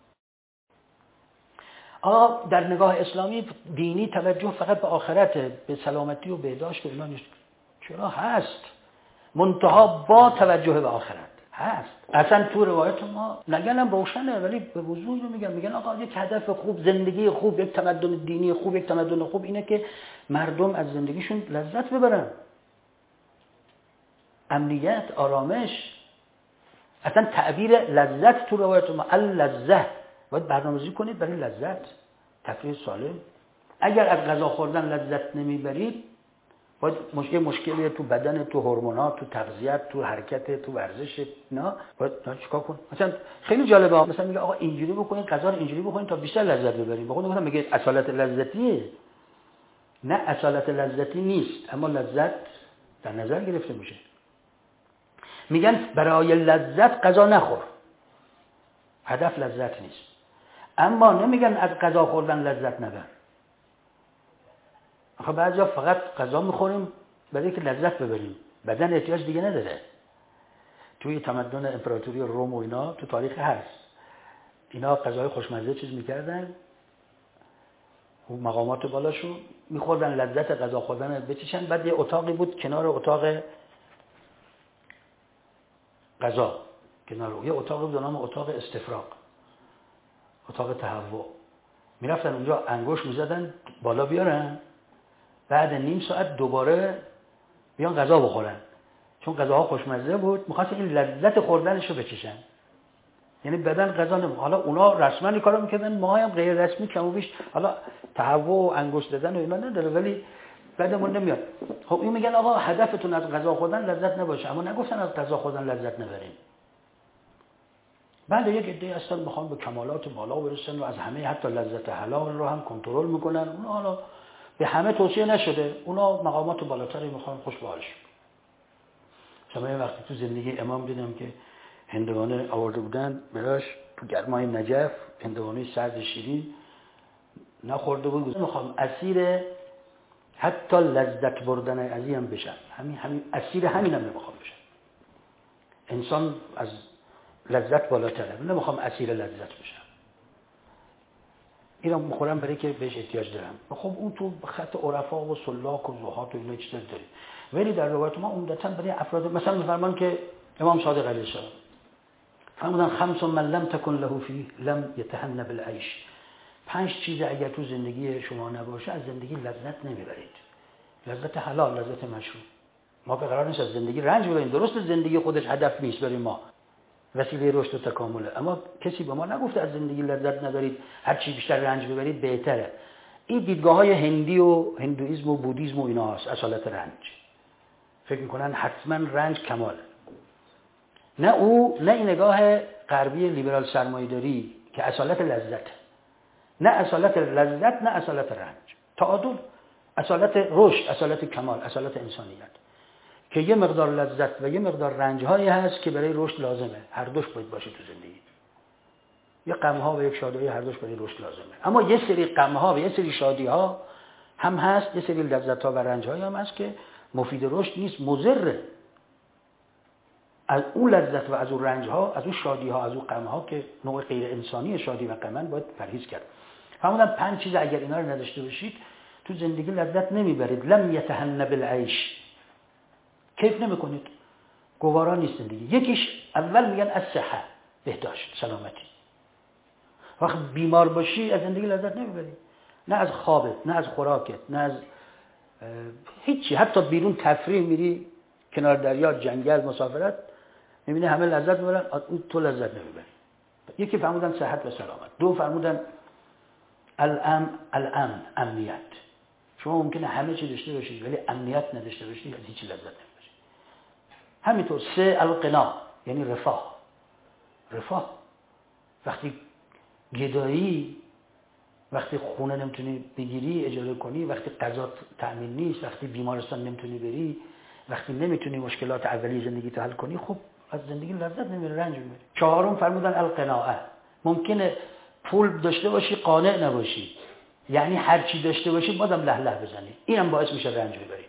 در نگاه اسلامی دینی توجه فقط به آخرت، به سلامتی و بهداشت و اینا نیست. چرا هست، منتها با توجه به آخرت هست. اصلا تو روایت ما نگنم روشنه ولی به وضوح اینو میگن آقا یک هدف خوب، زندگی خوب، یک تمدن دینی خوب، یک تمدن خوب اینه که مردم از زندگیشون لذت ببرن، امنیت، آرامش. اصلا تعبیر لذت تو روایت ما اللذت، باید برنامه‌ریزی کنید برای لذت، تفریح سالم. اگر از غذا خوردن لذت نمیبرید باید مشکلی تو بدن، تو هورمونات، تو تغذیه، تو حرکت، تو ورزش، نه باید چیکار کنید؟ مثلا خیلی جالبه، مثلا میگه آقا اینجوری بکنید، غذا رو اینجوری بخورید تا بیشتر لذت ببرید. بخون مثلا میگه اصالت لذتیه. نه اصالت لذتی نیست، اما لذت در نظر گرفته میشه. میگن برای لذت غذا نخور، هدف لذت نیست. اما نمیگن از غذا خوردن لذت نبر. آخه بعضیا فقط غذا میخوریم برای اینکه لذت ببریم، بدن احتیاج دیگه نداره. توی تمدن امپراتوری روم و اینا تو تاریخ هست، اینا غذای خوشمزه چیز میکردن، مقامات بالاشون میخوردن، لذت غذا خوردن بچشن. بعد یه اتاقی بود کنار اتاق غذا، کنار یه اتاقی بود به نام اتاق استفراغ، اتاق تهوع. میرفتن اونجا انگوش میزدن بالا بیارن، بعد نیم ساعت دوباره بیان غذا بخورن، چون غذاها خوشمزه بود، می‌خواستن این لذت خوردنشو بچشن. یعنی بدن غذا نمی‌خواد. حالا اونا رسما این کارو می‌کردن، ما هم غیر رسمی کم و بیش حالا تهوع و انگوش دادن و اینا نداره، ولی بعدمون نمیاد. خب این میگن آقا هدفتون از غذا خوردن لذت نباشه، اما نگفتن از غذا خوردن لذت نبریم. بعد یک عده هستن میخوان به کمالات بالا برسن و از همه حتی لذت حلال رو هم کنترل میکنن. اونا حالا به همه توصیه نشده، اونا مقامات بالاتری میخوان خوش باش. شما وقتی تو زندگی امام دیدم که هندوانه آورده بودن براش تو گرمای نجف، هندوانه سرد شیرین نخورده بود، میخوام اسیر حتی لذت بردن ازیم بشن، همین اسیر همینم نمیخوام بشن. انسان از لذت بالاتره، نمیخوام اسیر لذت بشم. اینا میخورم برای که بهش احتیاج دارم. خب اون تو خط عرفا و سلاک و زهاد و اینا چیزا داره، ولی در روایت ما عمدتاً برای افراد مثلا میفرمان که امام صادق علیه السلام فرمودن خمس من لم تکن له فیه لم یتهنى بالعیش. 5 چیز اگر تو زندگی شما نباشه از زندگی لذت نمیبرید. لذت حلال، لذت مشروع. ما به قرار نیست از زندگی رنج ببریم. درست زندگی خودش هدف نیست برای ما، وسیله رشد و تکامله، اما کسی به ما نگفته از زندگی لذت نبرید، هر چی بیشتر رنج ببرید بهتره. این دیدگاه‌های هندی و هندوئیسم و بودیسم و اینا هست، اصالت رنج. فکر می‌کنن حتما رنج کماله. نه این نگاه غربی لیبرال سرمایه‌داری که اصالت لذت، نه اصالت لذت، نه اصالت رنج. تعادل، اصالت رشد، اصالت کمال، اصالت انسانیت، که یه مقدار لذت و یه مقدار رنج‌هایی هست که برای رشد لازمه. هر دوش باید باشه تو زندگی. یه غم‌ها و یک شادی‌های هر دوش برای رشد لازمه. اما یه سری غم‌ها و یه سری شادی‌ها هم هست، یه سری لذت‌ها و رنج‌هایی هم هست که مفید رشد نیست، مضره. از اون لذت و از اون رنج‌ها، از اون شادی‌ها، از اون غم‌ها که نوع غیر انسانی شادی و غمن، باید پرهیز کرد. فرمودن 5 چیز اگر اینا رو نداشته باشید تو زندگی لذت نمیبرید. لم یتهنى بالعیش، کیف نمیکنید، گوارا نیست زندگی. یکیش اول میگن از صحت، بهداشت، سلامتی. وقت بیمار باشی از زندگی لذت نمیبری، نه از خوابت، نه از خوراکت، نه از هیچی. حتی بیرون تفریح میری کنار دریا، جنگل، مسافرت، میبینی همه لذت میبرن، تو لذت نمیبری. یکی فرمودن صحت و سلامت. 2 فرمودن الامن، امنیت. شما ممکنه همه چی داشته باشید ولی امنیت نداشته باشید، از هیچ لذت نمیبری. همینطور 3 الغنا، یعنی رفاه. وقتی گدایی، وقتی خونه نمیتونی بگیری اجاره کنی، وقتی غذا تأمین نیست، وقتی بیمارستان نمیتونی بری، وقتی نمیتونی مشکلات اولیه زندگی تو حل کنی، خب از زندگی لذت نمیبری، رنج میبری. چهارم فرمودن القناعه. ممکنه پول داشته باشی قانع نباشی، یعنی هر چی داشته باشی بازم له له بزنی، اینم باعث میشه رنج ببری.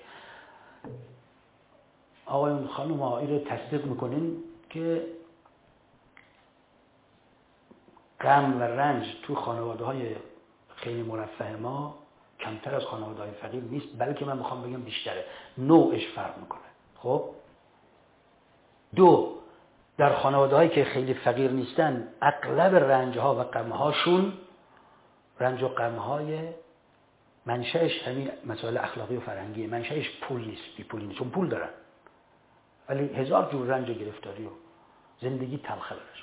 آقایون خانم ها این رو تصدیق میکنین که غم و رنج تو خانواده های خیلی مرفه ما کمتر از خانواده های فقیر نیست، بلکه من میخوام بگم بیشتره، نوعش فرق میکنه. خب دو، در خانواده هایی که خیلی فقیر نیستن اغلب رنج ها و غم هاشون رنج و غم های منشأش همین مسائل اخلاقی و فرهنگی، منشأش پول نیست، بی پولی نیست، چون پول دارن ولی هزار جور رنج و گرفتاری و زندگی تلخه برش،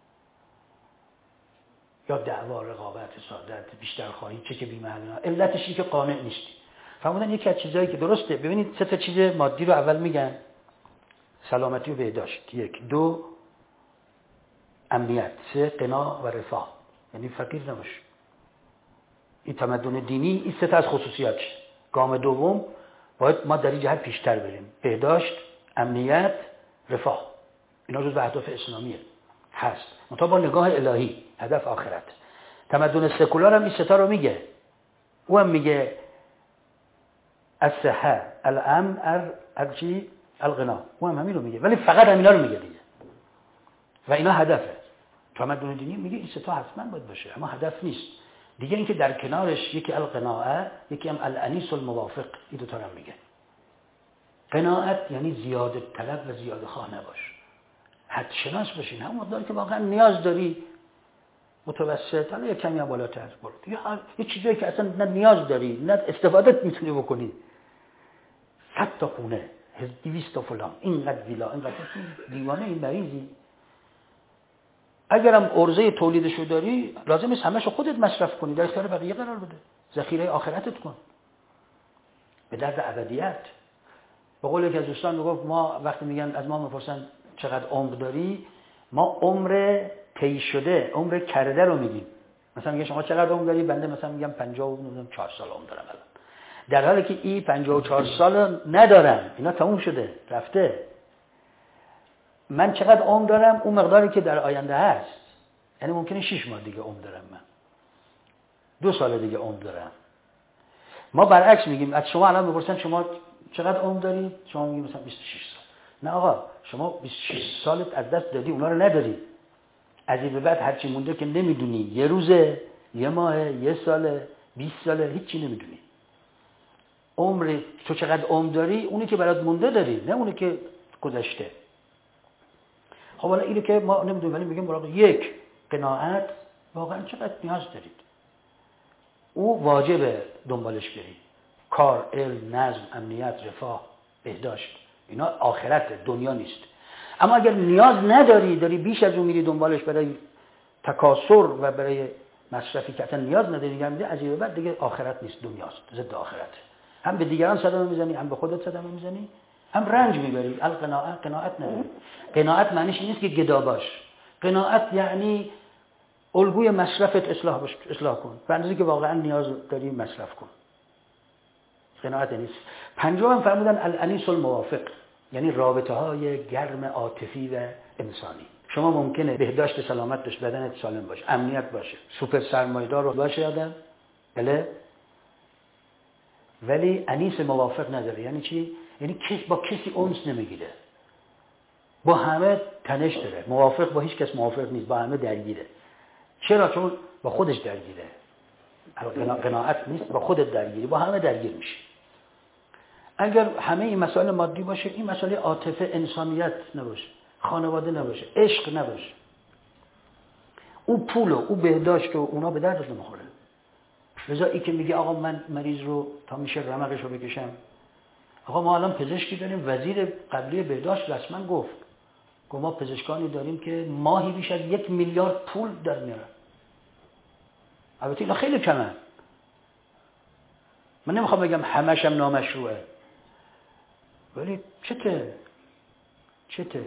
یا دعوا، رقابت، حسادت، بیشتر خواهی، چه که بی‌معنی. علتش اینه که قانع نیستی. فرمودن یکی از چیزایی که درسته، ببینید سه تا چیز مادی رو اول میگن، سلامتی و بهداشت، یک. دو، امنیت. سه، غنا و رفاه، یعنی فقیر نباش. این تمدن دینی این سه تا از خصوصیاتش. گام دوم باید ما در این جهت پیشتر بریم، بهداشت، امنیت، رفاه. اینا جزو اهداف اسلامیه هست، منتها با نگاه الهی، هدف آخرت. تمدن سکولار هم این سه تا رو میگه، او هم میگه الصحه، الامن، الچی، الغنا، او هم همین رو میگه، ولی فقط همینا رو میگه دیگه، و اینا هدفه. تمدن دینی میگه این سه تا حتما باید باشه، اما هدف نیست دیگه. اینکه در کنارش یکی القناعه، یکی هم الانیس الموافق، این دو تا هم میگه. قناعت یعنی زیاده طلب و زیاده خواه نباش، حد شناس باشین، همون مقداری که واقعا نیاز داری، متوسط، حالا یک کمی هم بالاتر برو، یه چیزایی که اصلا نه نیاز داری نه استفاده میتونی بکنی، 100 تا خونه، 200 تا فلان، اینقدر ویلا، اینقدر، دیوانه، این مریضی. اگرم عرضه تولیدشو داری لازم است همه‌شو خودت مصرف کنی، در اختیار بقیه قرار بده، ذخیره آخرتت کن، به درد ابدیت. به قول یکی از دوستان میگفت ما وقتی میگن از ما میپرسن چقدر عمر داری، ما عمر طی شده، عمر کرده رو میگیم. مثلا میگه شما چقدر عمر داری، بنده مثلا میگم 54 سال عمر دارم الان، در حالی که این 54 سال ندارم، اینا تموم شده رفته. من چقدر عمر دارم؟ اون مقداری که در آینده هست، یعنی ممکنه 6 ماه دیگه عمر دارم، من 2 سال دیگه عمر دارم. ما برعکس میگیم، از شما الان میپرسن شما چقدر عمر دارید، شما میگید مثلا 26 سال. نه آقا، شما 26 سالت از دست دادی، اونا رو نداری. از این به بعد هرچی مونده که نمیدونی، یه روزه، یه ماهه، یه ساله، 20 ساله، هیچی نمیدونی. عمر تو چقدر عمر داری، اونی که برات مونده داری، نه اونی که گذشته. خب حالا اینو که ما نمیدونیم، ولی میگیم مراقب. یک، قناعت، واقعا چقدر نیاز دارید، او واجبه دنبالش برید. کار، علم، نظم، امنیت، رفاه، بهداشت، اینا آخرت، دنیا نیست. اما اگر نیاز نداری، داری بیش از اون میری دنبالش برای تکاثر و برای مصرفی که اصلا نیاز نداری، میگم از این به بعد دیگه آخرت نیست، دنیاست، ضد آخرت. هم به دیگران صدمه میزنی، هم به خودت صدمه میزنی، هم رنج میبری. القناعه، قناعت نداری. قناعت معنیش این نیست که گدا باش. قناعت یعنی الگوی مصرفت اصلاح کن، به اندازه‌ای که واقعا نیاز داری مصرف کن. قناعت نیست. پنجم فرمودن الانیس الموافق، یعنی رابطه های گرم عاطفی و انسانی. شما ممکنه بهداشت سلامت داشت، بدنت سالم باشه، امنیت باشه، سوپر سرمایه‌دار باشه آدم، بله، ولی انیس موافق نداره. یعنی چی؟ یعنی با کسی انس نمیگیره، با همه تنش داره. موافق با هیچ کس موافق نیست، با همه درگیره. چرا؟ چون با خودش درگیره. قناعت نیست، با خودت درگیری، با همه درگیر میشی. اگر همه این مسائل مادی باشه، این مسائل عاطفه، انسانیت نباشه، خانواده نباشه، عشق نباشه، او پول و او بهداشت و اونا به دردت نمیخوره. لذا ای که میگه آقا من مریض رو تا میشه رمقش رو بکشم، آقا ما الان پزشکی داریم، وزیر قبلی بهداشت رسما گفت ما پزشکانی داریم که ماهی بیش از 1 میلیارد پول در میارن. البته اینا خیلی کمه، من نمیخوام بگم همش هم نامشروعه، ولی چته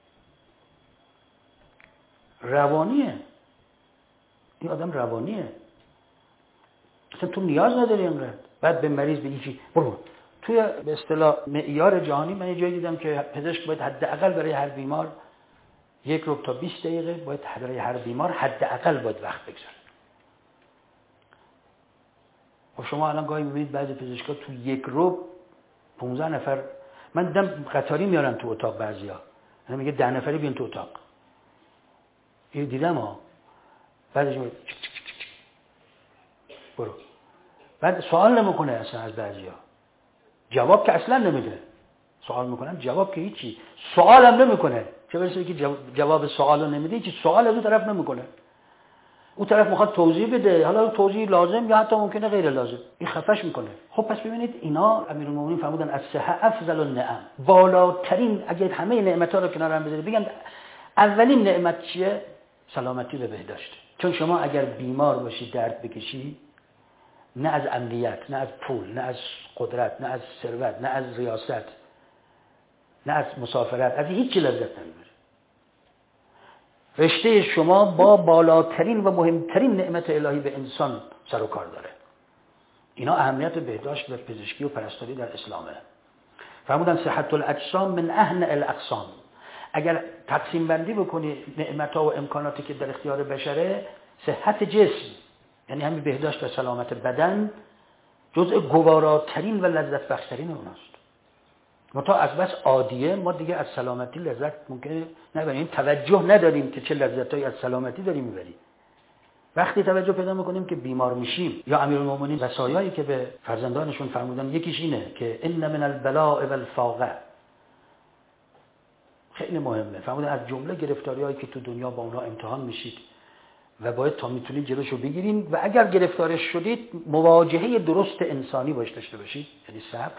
روانیه، این آدم روانیه، اصلا تو نیاز نداری اینقدر. بعد به مریض بگی چی؟ برو. توی به اصطلاح معیار جهانی من یه جایی دیدم که پزشک باید حداقل برای هر بیمار 1 ربع تا 20 دقیقه باید برای هر بیمار حداقل باید وقت بگذاره. خب شما الان گاهی میبینید بعضی پزشکا تو 1 ربع 15 نفر، من دیدم قطاری میارن تو اتاق بعضیا، یعنی میگه 10 نفری بیان تو اتاق. این دیدم ها. بعدش میگه برو. بعد سوال نمیکنه اصلا از بعضیا. جواب که اصلا نمیده. سوال میکنن جواب که هیچی. سوال هم نمیکنه. چه برسه که جواب سوالو نمیده، هیچ سوال از اون طرف نمیکنه. اون طرف میخواد توضیح بده، حالا توضیح لازم یا حتی ممکنه غیر لازم، این خفش میکنه. خب پس ببینید اینا امیرالمومنین فرمودن الصحه افضل النعم، بالاترین، اگه همه نعمت‌ها رو کنار هم بذارید بگن اولین نعمت چیه؟ سلامتی به بهداشت. چون شما اگر بیمار باشی، درد بکشی، نه از امنیت، نه از پول، نه از قدرت، نه از ثروت، نه از ریاست، نه از مسافرت، از هیچ لذت نمیبری. رشته شما با بالاترین و مهمترین نعمت الهی به انسان سر و کار داره. اینا اهمیت بهداشت و پزشکی و پرستاری در اسلامه. فرمودن صحت الاجسام من اهنأ الاقسام. اگر تقسیم بندی بکنی نعمت‌ها و امکاناتی که در اختیار بشره، صحت جسم یعنی همین بهداشت و سلامت بدن جزء گواراترین و لذت بخشترین اوناست. ما تا از بس عادیه ما دیگه از سلامتی لذت ممکنه نبریم، توجه نداریم که چه لذتایی از سلامتی داریم میبریم. وقتی توجه پیدا میکنیم که بیمار میشیم، یا امیرالمومنین وصایایی که به فرزندانشون فرمودن یکیش اینه که ان من البلاء والفاقه، خیلی مهمه. فرمودن از جمله گرفتاریایی که تو دنیا با اونها امتحان میشید و باید تا میتونید جلوشو بگیرین و اگر گرفتارش شدید مواجهه درست انسانی باش داشته باشید، یعنی صبر،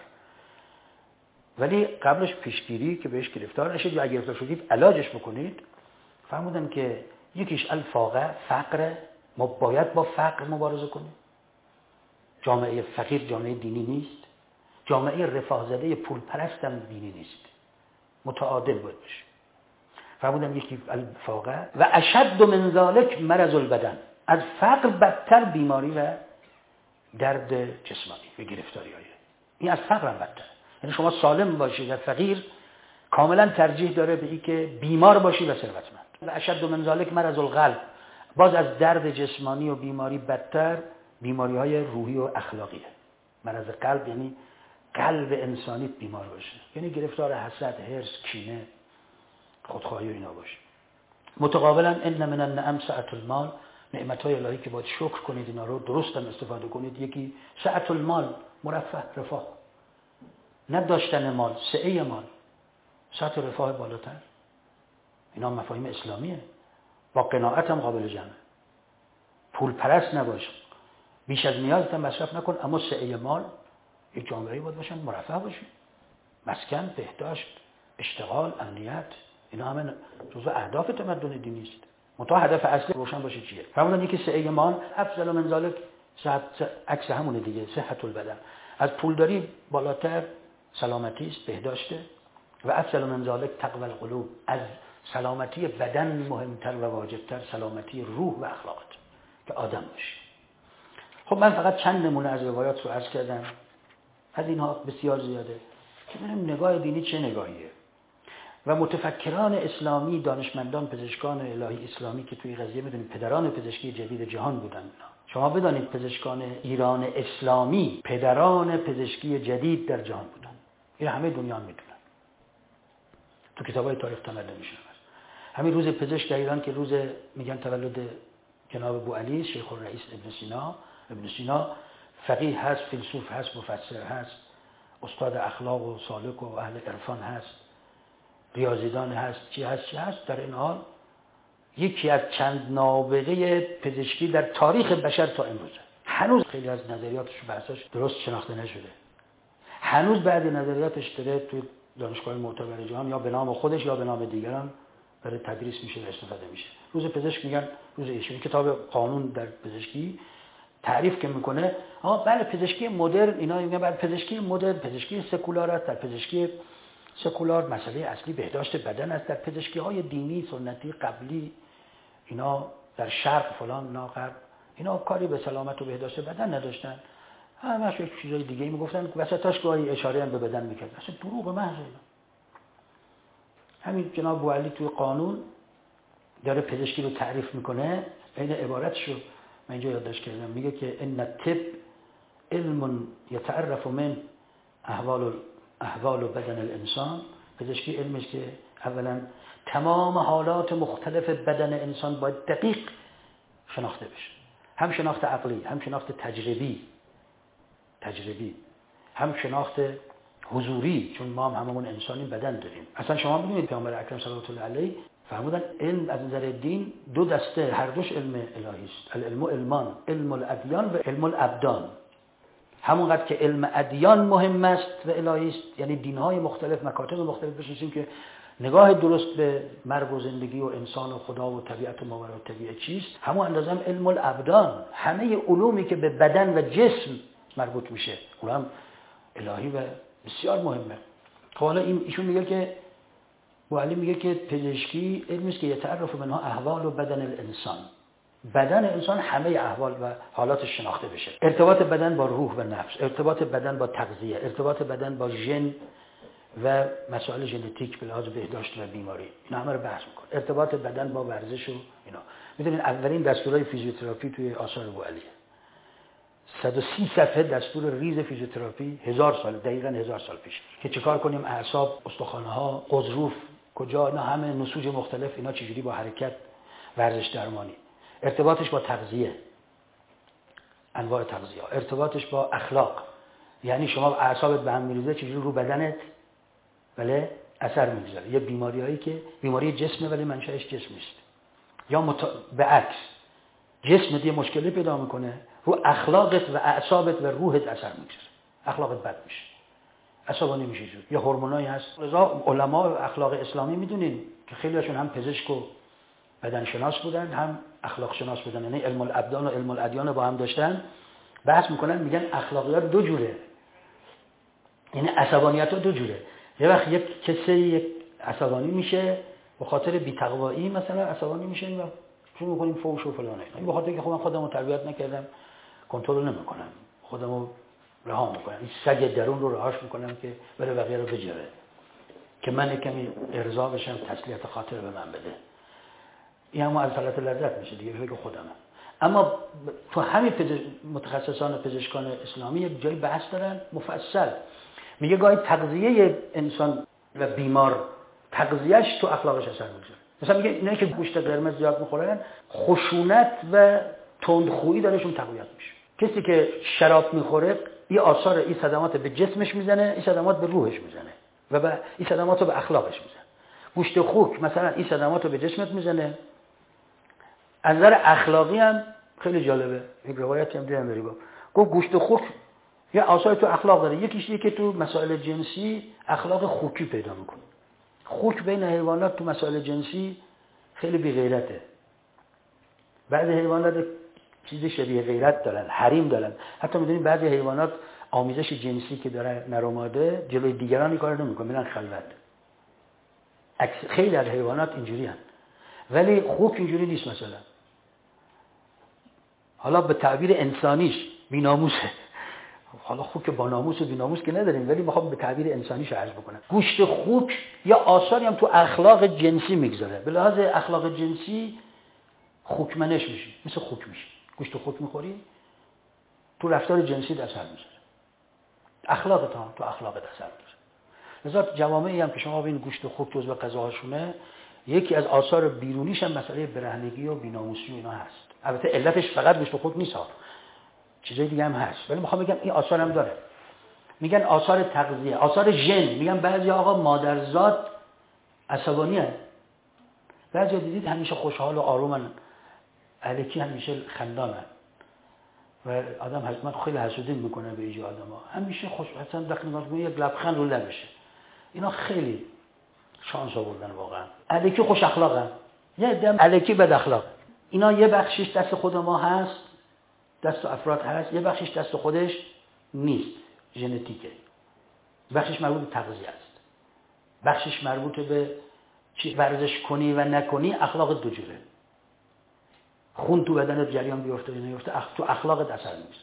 ولی قبلش پیشگیری که بهش گرفتار نشید یا اگر گرفتار شدید علاجش بکنید. فرمودن که یکیش الفاقه، فقر، ما باید با فقر مبارزه کنیم. جامعه فقیر جامعه دینی نیست، جامعه رفاه زده پول پرست هم دینی نیست، متعادل باید باشه. فرمودن یکی الفاقه و اشد من ذلک مرض البدن، از فقر بدتر بیماری و درد جسمانی و گرفتاری های این از فقر هم بدتر. یعنی شما سالم باشی و فقیر کاملا ترجیح داره به این که بیمار باشی و ثروتمند. و اشد من ذلک مرض القلب، باز از درد جسمانی و بیماری بدتر بیماری های روحی و اخلاقیه. مرض قلب یعنی قلب انسانی بیمار باشه، یعنی گرفتار حسد، حرص، کینه، خودخواهی و اینا باشه. متقابلا ان من النعم سعة المال، نعمت‌های الهی که باید شکر کنید، اینا رو درست هم استفاده کنید. یکی سعة المال، مرفه، رفاه، نداشتن مال، سعه مال، سطح رفاه بالاتر. اینا مفاهیم اسلامیه. با قناعت هم قابل جمعه. پول پرست نباش، بیش از نیازت هم مصرف نکن، اما سعه مال یک جامعه‌ای باید باشن مرفه باشن. مسکن، بهداشت، اشتغال، امنیت، اینا همه جزو اهداف تمدن دینی است. منتها هدف اصلی روشن باشه چیه؟ فرمودن یکی سعه مال افضل من ذلک، عکس همونه دیگه، صحت البدن. از پولداری بالاتر سلامتی است، بهداشته. و افضل من ذلک تقوی القلوب، از سلامتی بدن مهمتر و واجبتر سلامتی روح و اخلاقت که آدم باشی. خب من فقط چند نمونه از روایات رو عرض کردم، از اینها بسیار زیاده که ببینیم نگاه دینی چه نگاهیه. و متفکران اسلامی، دانشمندان، پزشکان الهی اسلامی که توی قضیه میدونید پدران پزشکی جدید جهان بودن. شما بدانید پزشکان ایران اسلامی پدران پزشکی جدید در جهان بودن. این همه دنیا میدونن. تو کتابای تاریخ تمدن میشه. همین روز پزشک در ایران که روز میگن تولد جناب ابوعلی شیخ الرئیس ابن سینا فقیه هست، فیلسوف هست، مفسر هست، استاد اخلاق و سالک و اهل عرفان هست، ریاضیدان هست، چی هست. در این حال یکی از چند نابغه پزشکی در تاریخ بشر تا امروزه. هنوز خیلی از نظریاتش و بحثاش درست شناخته نشده. هنوز بعضی نظریاتش داره توی دانشگاه معتبر جهان یا به نام خودش یا به نام دیگران برای تدریس میشه و استفاده میشه. روز پزشک میگن روز ایشون. کتاب قانون در پزشکی تعریف که میکنه بله پزشکی مدرن، اینا میگن بله پزشکی مدرن پزشکی سکولار است. در پزشکی سکولار مسئله اصلی بهداشت بدن است. در پزشکی های دینی سنتی قبلی اینا در شرق فلان اینا غرب اینا کاری به سلامت و بهداشت بدن نداشتن، همش یک چیزای دیگه میگفتن، وسطاش گاهی اشاره هم به بدن میکردن. اصلا دروغ محض. همین جناب ابوعلی توی قانون داره پزشکی رو تعریف میکنه، این عبارتشو من اینجا یادداشت کردم، میگه که ان الطب علم یتعرف من احوال بدن الانسان. پزشکی علمی است که اولا تمام حالات مختلف بدن انسان باید دقیق شناخته بشه، هم شناخت عقلی، هم شناخت تجربی، هم شناخت حضوری، چون ما هم هممون انسانی بدن داریم. اصلا شما میدونید پیامبر اکرم صلی الله علیه فرمودن علم از نظر دین دو دسته، هر دوش علم الهی است. العلم علمان، علم الادیان و علم الابدان. همونقدر که علم ادیان مهم است و الهی است، یعنی دین‌های مختلف، مکاتب مختلف بشناسیم که نگاه درست به مرگ و زندگی و انسان و خدا و طبیعت و ماورای طبیعت چیست، همون اندازه هم علم الابدان، همه علومی که به بدن و جسم مربوط میشه اون هم الهی و بسیار مهمه. خب حالا ایشون میگه که معلم میگه که پزشکی علمی است که یتعرف منها احوال و بدن الانسان، بدن انسان همه احوال و حالاتش شناخته بشه، ارتباط بدن با روح و نفس، ارتباط بدن با تغذیه، ارتباط بدن با ژن و مسائل ژنتیک به لحاظ بهداشت و بیماری، اینا همه رو بحث میکنه. ارتباط بدن با ورزش و اینا. میدونین اولین دستورهای فیزیوتراپی توی آثار ابوعلیه، 130 صفحه دستور ریز فیزیوتراپی، 1000 سال، دقیقاً 1000 سال پیش، که چیکار کنیم، اعصاب، استخوان‌ها، غضروف کجا، اینا همه نسوج مختلف، اینا چجوری با حرکت، ورزش درمانی، ارتباطش با تغذیه، انواع تغذیه، ارتباطش با اخلاق، یعنی شما اعصابت به هم میریزه چجوری رو بدنت بله اثر میگذاره. یه بیماریایی که بیماری جسمه ولی منشأش جسم نیست، یا به عکس جسمت یه مشکلی پیدا میکنه، رو اخلاقت و اعصابت و روحت اثر میگذاره، اخلاقت بد میشه، عصبانی میشه. یه هورمونایی هست. لذا علما اخلاق اسلامی میدونین که خیلیشون هم پزشک و بدنشناس بودن، هم اخلاق شناس بودن، یعنی علم الابدان و علم الادیان با هم داشتن، بحث میکنن، میگن اخلاقیات دو جوره، یعنی عصبانیت ها دو جوره. یه وقت یک کسی عصبانی میشه به خاطر بی‌تقوایی، مثلا عصبانی میشه و شروع میکنیم فوش و فلان، این به خاطر که خودمو تربیت نکردم، کنترل نمیکنم، خودمو رها میکنم، این سگ درون رو رهاش میکنم که بره بقیه رو بجره، که من کمی ارضا بشم، تسلیت خاطر به من بده. این هم الفلات لذت میشه دیگه، فکر خودمه. اما تو همین متخصصان پزشکان اسلامی یک جای بحث دارن مفصل، میگه گاهی تغذیه انسان و بیمار، تغذیهش تو اخلاقش اثر میذاره. مثلا میگه اینایی که گوشت قرمز زیاد میخورن، خشونت و تندخویی درشون تقویت میشه. کسی که شراب میخوره، این آثار این صدمات به جسمش میزنه، این صدمات به روحش میزنه و این صدمات رو به اخلاقش میزنه. گوشت خوک مثلا این صدمات رو به جسمت میزنه. از نظر اخلاقی هم خیلی جالبه، یک روایتی هم دیدم داره گفت گوشت خوک یه آثار تو اخلاق داره، یکیش که تو مسائل جنسی اخلاق خوکی پیدا میکنه. خوک بین حیوانات تو مسائل جنسی خیلی بی غیرته. بعضی حیوانات چیزی شبیه غیرت دارن، حریم دارن. حتی میدونید بعضی حیوانات آمیزش جنسی که داره نر و ماده جلوی دیگران این کارو نمیکنه، میرن خلوت. خیلی از حیوانات اینجوری هستن، ولی خوک اینجوری نیست. مثلا حالا به تعبیر انسانیش بی‌ناموسه، حالا خوک با ناموس و بی‌ناموس که نداریم، ولی میخوام به تعبیر انسانیش عرض بکنم. گوشت خوک یا آثاری هم تو اخلاق جنسی میگذاره، به لحاظ اخلاق جنسی خوکمنش میشی، مثل خوک میشی. گوشت خوک میخوری تو رفتار جنسی اثر میذاره، اخلاقت هم تو اخلاقت اثر میذاره. لذا جوامعی هم که شما ببین گوشت خوک جزو غذاهاشونه، یکی از آثار بیرونیش هم مسئله برهنگی و بی‌ناموسی و اینا هست. البته علتش فقط گوشت خوک نیست، چیزای دیگه هم هست، ولی میخوام بگم این آثار هم داره. میگن آثار تغذیه، آثار ژن. میگن بعضی آقا مادرزاد عصبانی هست، بعضی دیدید همیشه خوشحال و آرومن، الکی همیشه خندانن و آدم حتما خیلی حسودی میکنه به ایجاد آدم‌ها، همیشه خوش، اصلا داخل نگاه کنید یک لبخند رو لبشه. اینا خیلی شانس آوردن واقعا، الکی خوش اخلاقن، یه عده الکی بد اخلاق. اینا یه بخشش دست خود ما هست، دست افراد هست، یه بخشش دست خودش نیست، ژنتیکه. بخشش مربوط به تغذیه است، بخشش مربوط به چی ورزش کنی و نکنی. اخلاق دو جوره، خون تو بدنت جریان بیفته یا نیفته، تو اخلاقت اثر نیست.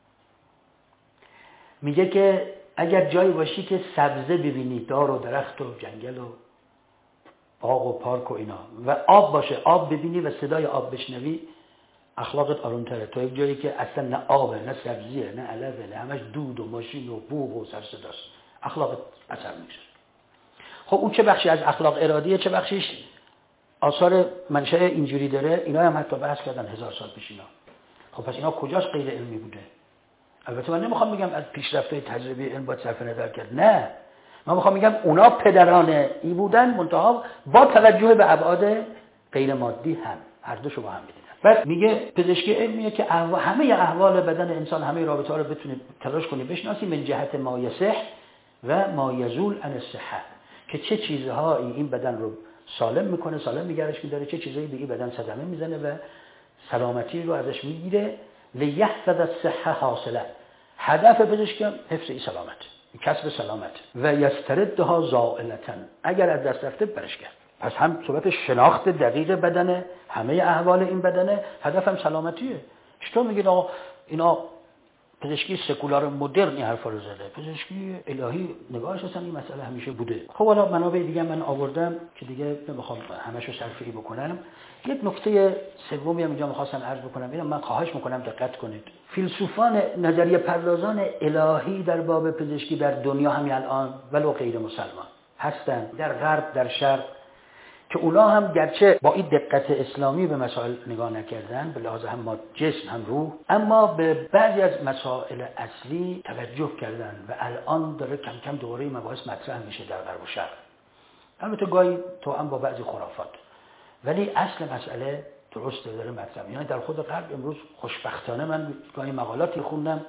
میگه که اگر جایی باشی که سبزه ببینی، دار و درخت و جنگل و باغ و پارک و اینا و آب باشه، آب ببینی و صدای آب بشنوی، اخلاقت آرومتره. تو یک جایی که اصلا نه آبه، نه سبزیه، نه علفه، نه همش دود و ماشین و بوق و سر صداست، اخلاقت اثر میشه. خب اون چه بخشی از اخلاق ارادیه، چه بخشیش آثار منشأ اینجوری داره؟ اینا هم حتی بحث کردن 1000 سال پیش اینا. خب پس اینا کجاش غیر علمی بوده؟ البته من نمیخوام بگم از پیشرفته تجربه علم باید صرف نظر کرد، نه، من میخوام بگم اونا پدران ای بودن، منتها با توجه به ابعاد غیر مادی هم، هر دوشو با هم میدیدن. بعد میگه پزشکی علمیه که همه احوال بدن انسان، همه رابطه‌ها رو بتونه تلاش کنی بشناسی، من جهت ما یصح و ما یزول عن الصحه، که چه چیزهایی این بدن رو سالم میکنه، سالم نگرش میداره، چه چیزایی به این بدن صدمه میزنه و سلامتی رو ازش میگیره. لیحفظ الصحه حاصله، هدف پزشکی حفظ این سلامت، کسب سلامت، و یستردها زائلتا، اگر از دست رفته برش گرد. پس هم صورت شناخت دقیق بدنه، همه احوال این بدنه، هدفم سلامتیه. چطور میگید آقا اینا پزشکی سکولار مدرن این حرفا رو زده؟ پزشکی الهی نگاهش اصلا این مسئله همیشه بوده. خب حالا منابع دیگه من آوردم که دیگه نمیخوام همشو صرفه‌ای بکنم. یک نکته سومی هم اینجا می‌خواستم عرض بکنم، اینو من خواهش می‌کنم دقت کنید. فیلسوفان نظریه پردازان الهی در باب پزشکی در دنیا همین الان ولو غیر مسلمان هستن، در غرب، در شرق، که اونا هم گرچه با این دقت اسلامی به مسائل نگاه نکردن، به لحاظ هم جسم هم روح، اما به بعضی از مسائل اصلی توجه کردن و الان داره کم کم دوباره مباحث مطرح میشه در غرب و شرق. البته گاهی تو هم با بعضی خرافات، ولی اصل مسئله درسته داره مطرح. یعنی در خود غرب امروز خوشبختانه من گاهی مقالاتی خوندم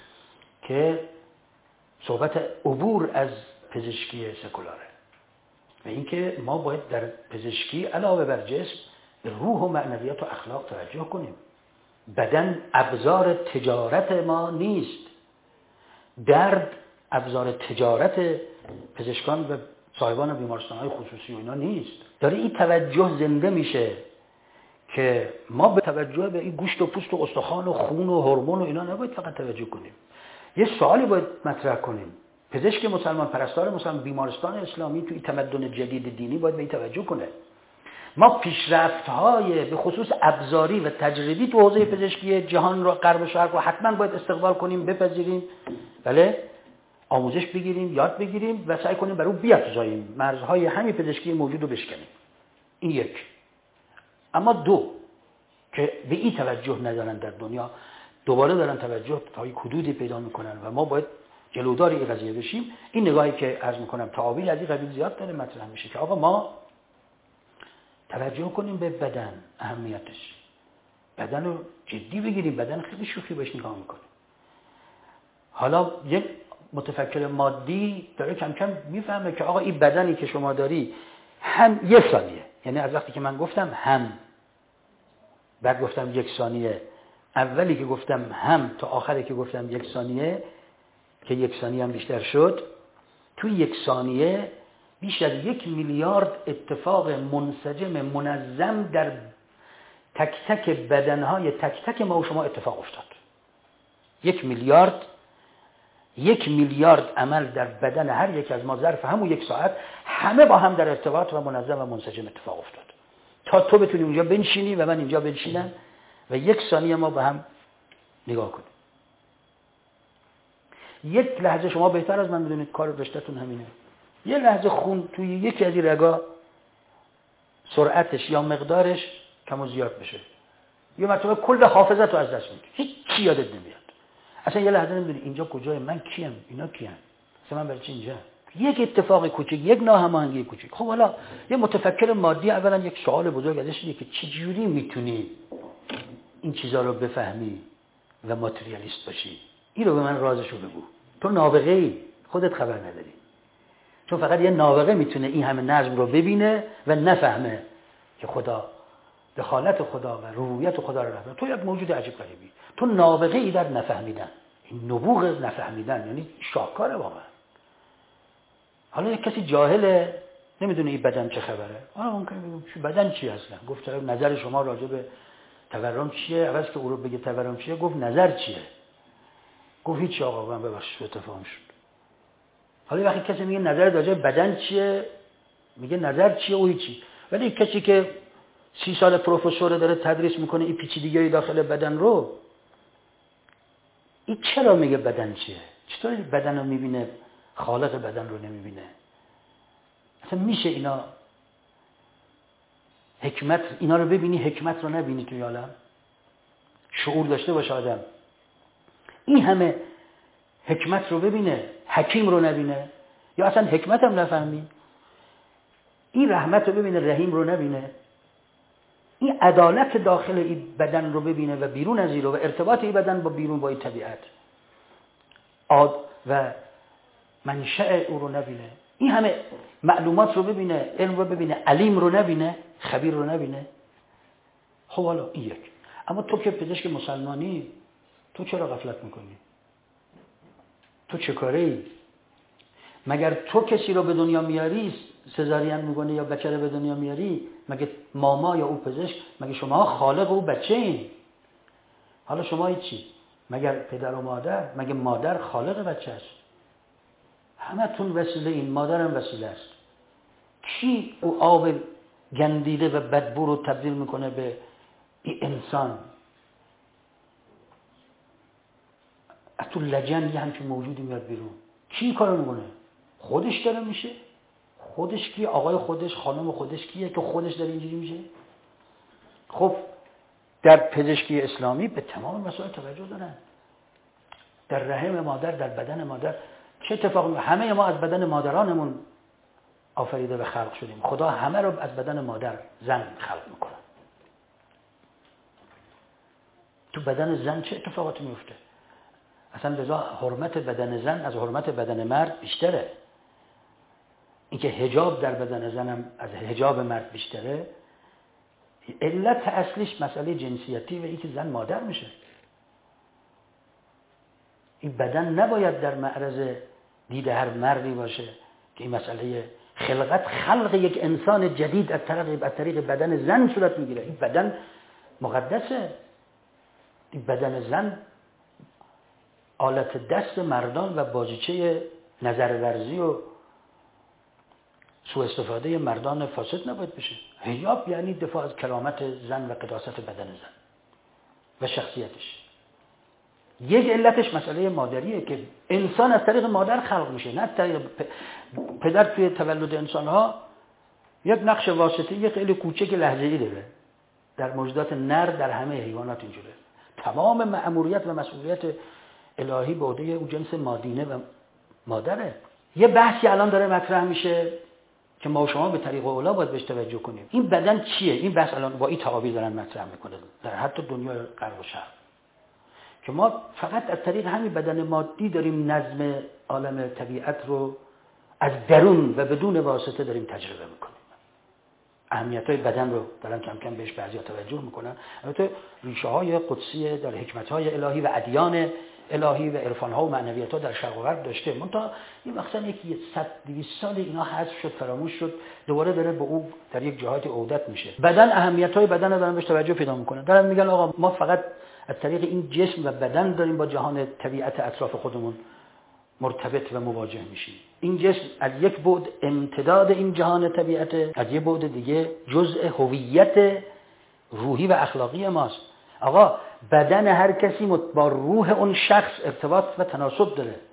که صحبت عبور از پزشکی سکولاره و اینکه ما باید در پزشکی علاوه بر جسم به روح و معنویات و اخلاق توجه کنیم. بدن ابزار تجارت ما نیست، درد ابزار تجارت پزشکان و صاحبان بیمارستان‌های خصوصی و اینا نیست. داره این توجه زنده میشه که ما به توجه به این گوشت و پوست و استخوان و خون و هورمون و اینا نباید فقط توجه کنیم. یه سوالی باید مطرح کنیم. پزشک مسلمان، پرستار مسلمان، بیمارستان اسلامی توی تمدن جدید دینی باید به این توجه کنه. ما پیشرفت‌های به خصوص ابزاری و تجربی تو حوزه پزشکی جهان رو، غرب و شرق رو حتما باید استقبال کنیم، بپذیریم، بله، آموزش بگیریم، یاد بگیریم و سعی کنیم بر اون بیافزاییم، مرزهای همین پزشکی موجود رو بشکنیم. این یک. اما دو، که به این توجه ندارن در دنیا، دوباره دارن توجه تا یک حدودی پیدا میکنن و ما باید جلودار این قضیه بشیم. این نگاهی که عرض میکنم تعابیر از این قبیل زیاد داره مطرح میشه که آقا ما توجه کنیم به بدن، اهمیتش، بدن رو جدی بگیریم. بدن خیلی شوخی بهش نگاه میکنه. حالا یک متفکر مادی داره کم کم میفهمه که آقا این بدنی که شما داری هم یک ثانیه، یعنی از وقتی که من گفتم هم، بعد گفتم یک ثانیه، اولی که گفتم هم تا آخری که گفتم یک ثانیه، که یک ثانیه هم بیشتر شد، توی یک ثانیه بیش از 1 میلیارد اتفاق منسجم منظم در تک تک بدنهای تک تک ما و شما اتفاق افتاد. 1 میلیارد عمل در بدن هر یک از ما ظرف همون یک ساعت همه با هم در ارتباط و منظم و منسجم اتفاق افتاد تا تو بتونی اونجا بنشینی و من اینجا بنشینم و یک ثانیه ما به هم نگاه کنیم. یک لحظه شما بهتر از من میدونید کار رشته‌تون همینه. یه لحظه خون توی یکی از این رگا سرعتش یا مقدارش کم و زیاد بشه، یه مرتبه کل حافظت رو از دست میدی، هیچ یادت نمیاد. اصلا یه لحظه نمیدونی اینجا کجای، من کیم، اینا کیم، اصلا من برای چی اینجا. یک اتفاق کوچیک، یک ناهماهنگی کوچیک. خب حالا یه متفکر مادی اولا یک سوال بزرگ ازش اینه که چجوری میتونی این چیزا رو بفهمی و ماتریالیست باشی؟ این رو به من رازشو بگو. تو نابغه‌ای، خودت خبر نداری. چون فقط یه نابغه میتونه این همه نظم رو ببینه و نفهمه که خدا، دخالت خدا و ربوبیت خدا رو نفهمه. تو یک موجود عجیب غریبی، تو نابغه‌ای در نفهمیدن. این نبوغ نفهمیدن یعنی شاهکاره واقعا. حالا یک کسی جاهله نمیدونه این بدن چه خبره، ممکنه بگه بدن چی اصلا؟ گفت نظر شما راجع به تورم چیه؟ عوض که او رو بگه تورم چیه گفت نظر چیه؟ گفت هیچ آقا، من ببخشید اتفاق شد. حالا وقتی کسی میگه نظر راجع به بدن چیه، میگه نظر چیه و چی. ولی کسی که 30 سال پروفسور داره تدریس میکنه این پیچیدگی‌های داخل بدن رو، این چرا میگه بدن چیه؟ چطور بدن رو میبینه خالق بدن رو نمیبینه؟ اصلا میشه اینا حکمت، اینا رو ببینی حکمت رو نبینی توی عالم؟ شعور داشته باشه آدم، این همه حکمت رو ببینه حکیم رو نبینه؟ یا اصلا حکمت هم نفهمی؟ این رحمت رو ببینه رحیم رو نبینه؟ این عدالت داخل این بدن رو ببینه و بیرون از این رو، و ارتباط این بدن با بیرون با این طبیعت و منشأ او رو نبینه؟ این همه معلومات رو ببینه، علم رو ببینه، علیم رو نبینه، خبیر رو نبینه؟ خب حالا این یک. اما تو که پزشک مسلمانی، تو چرا غفلت میکنی؟ تو چه کاره ای؟ مگر تو کسی رو به دنیا میاری سزارین میکنه یا بچه رو به دنیا میاری؟ مگه ماما یا او پزشک، مگه شما خالق او بچه این؟ حالا شما چی؟ مگر پدر و مادر؟ مگه مادر خالق بچه است؟ همه تون وسیله این، مادرم وسیله است. کی او آب گندیده و بدبو رو تبدیل میکنه به این انسان؟ تو لجن یه همچین موجودی میاد بیرون، کی کارو میکنه؟ خودش داره میشه؟ خودش کیه؟ آقای خودش، خانم خودش کیه که خودش داره اینجوری میشه؟ خب در پزشکی اسلامی به تمام مسائل توجه دارن. در رحم مادر، در بدن مادر چه اتفاقی میفته؟ همه ما از بدن مادرانمون آفریده و خلق شدیم. خدا همه رو از بدن مادر زن خلق میکنه. تو بدن زن چه اتفاقاتی میفته؟ اصلا لذا حرمت بدن زن از حرمت بدن مرد بیشتره. اینکه حجاب در بدن زنم از حجاب مرد بیشتره، علت اصلیش مسئله جنسیتی و اینکه زن مادر میشه. این بدن نباید در معرض دید هر مردی باشه که این مسئله خلق یک انسان جدید از طریق بدن زن صورت میگیره. این بدن مقدسه. این بدن زن آلت دست مردان و بازیچه نظرورزی و سوء استفاده مردان فاسد نباید بشه. حجاب یعنی دفاع از کرامت زن و قداست بدن زن و شخصیتش. یک علتش مسئله مادریه که انسان از طریق مادر خلق میشه، نه از طریق پدر. توی تولد انسانها یک نقش واسطه، یک خیلی کوچک لحظه‌ای داره. در موجودات نر در همه حیوانات اینجوره. تمام مأموریت و مسئولیت الهی به عهده اون جنس مادینه و مادره. یه بحثی الان داره مطرح میشه که ما و شما به طریق اولا باید بهش توجه کنیم. این بدن چیه؟ این بحث الان با این تعابیر دارن مطرح میکنه در حتی دنیای غرب و شرق، که ما فقط از طریق همین بدن مادی داریم نظم عالم طبیعت رو از درون و بدون واسطه داریم تجربه میکنیم. اهمیت‌های بدن رو دارن کم کم بهش بعضیا توجه میکنن. البته ریشه‌های قدسی در حکمت‌های الهی و ادیان الهی و عرفان‌ها و معنویت‌ها در شرق و غرب داشته. منتها این مثلا یکی 100-200 سال اینا حذف شد، فراموش شد، دوباره داره به او در یک جهات عودت میشه. بدن، اهمیت‌های بدن رو دارن بهش توجه پیدا میکنن. دارن میگن آقا ما فقط از طریق این جسم و بدن داریم با جهان طبیعت اطراف خودمون مرتبط و مواجه میشیم. این جسم از یک بعد امتداد این جهان طبیعت، از یک بعد دیگه جزء هویت روحی و اخلاقی ماست. آقا بدن هر کسی با روح اون شخص ارتباط و تناسب داره.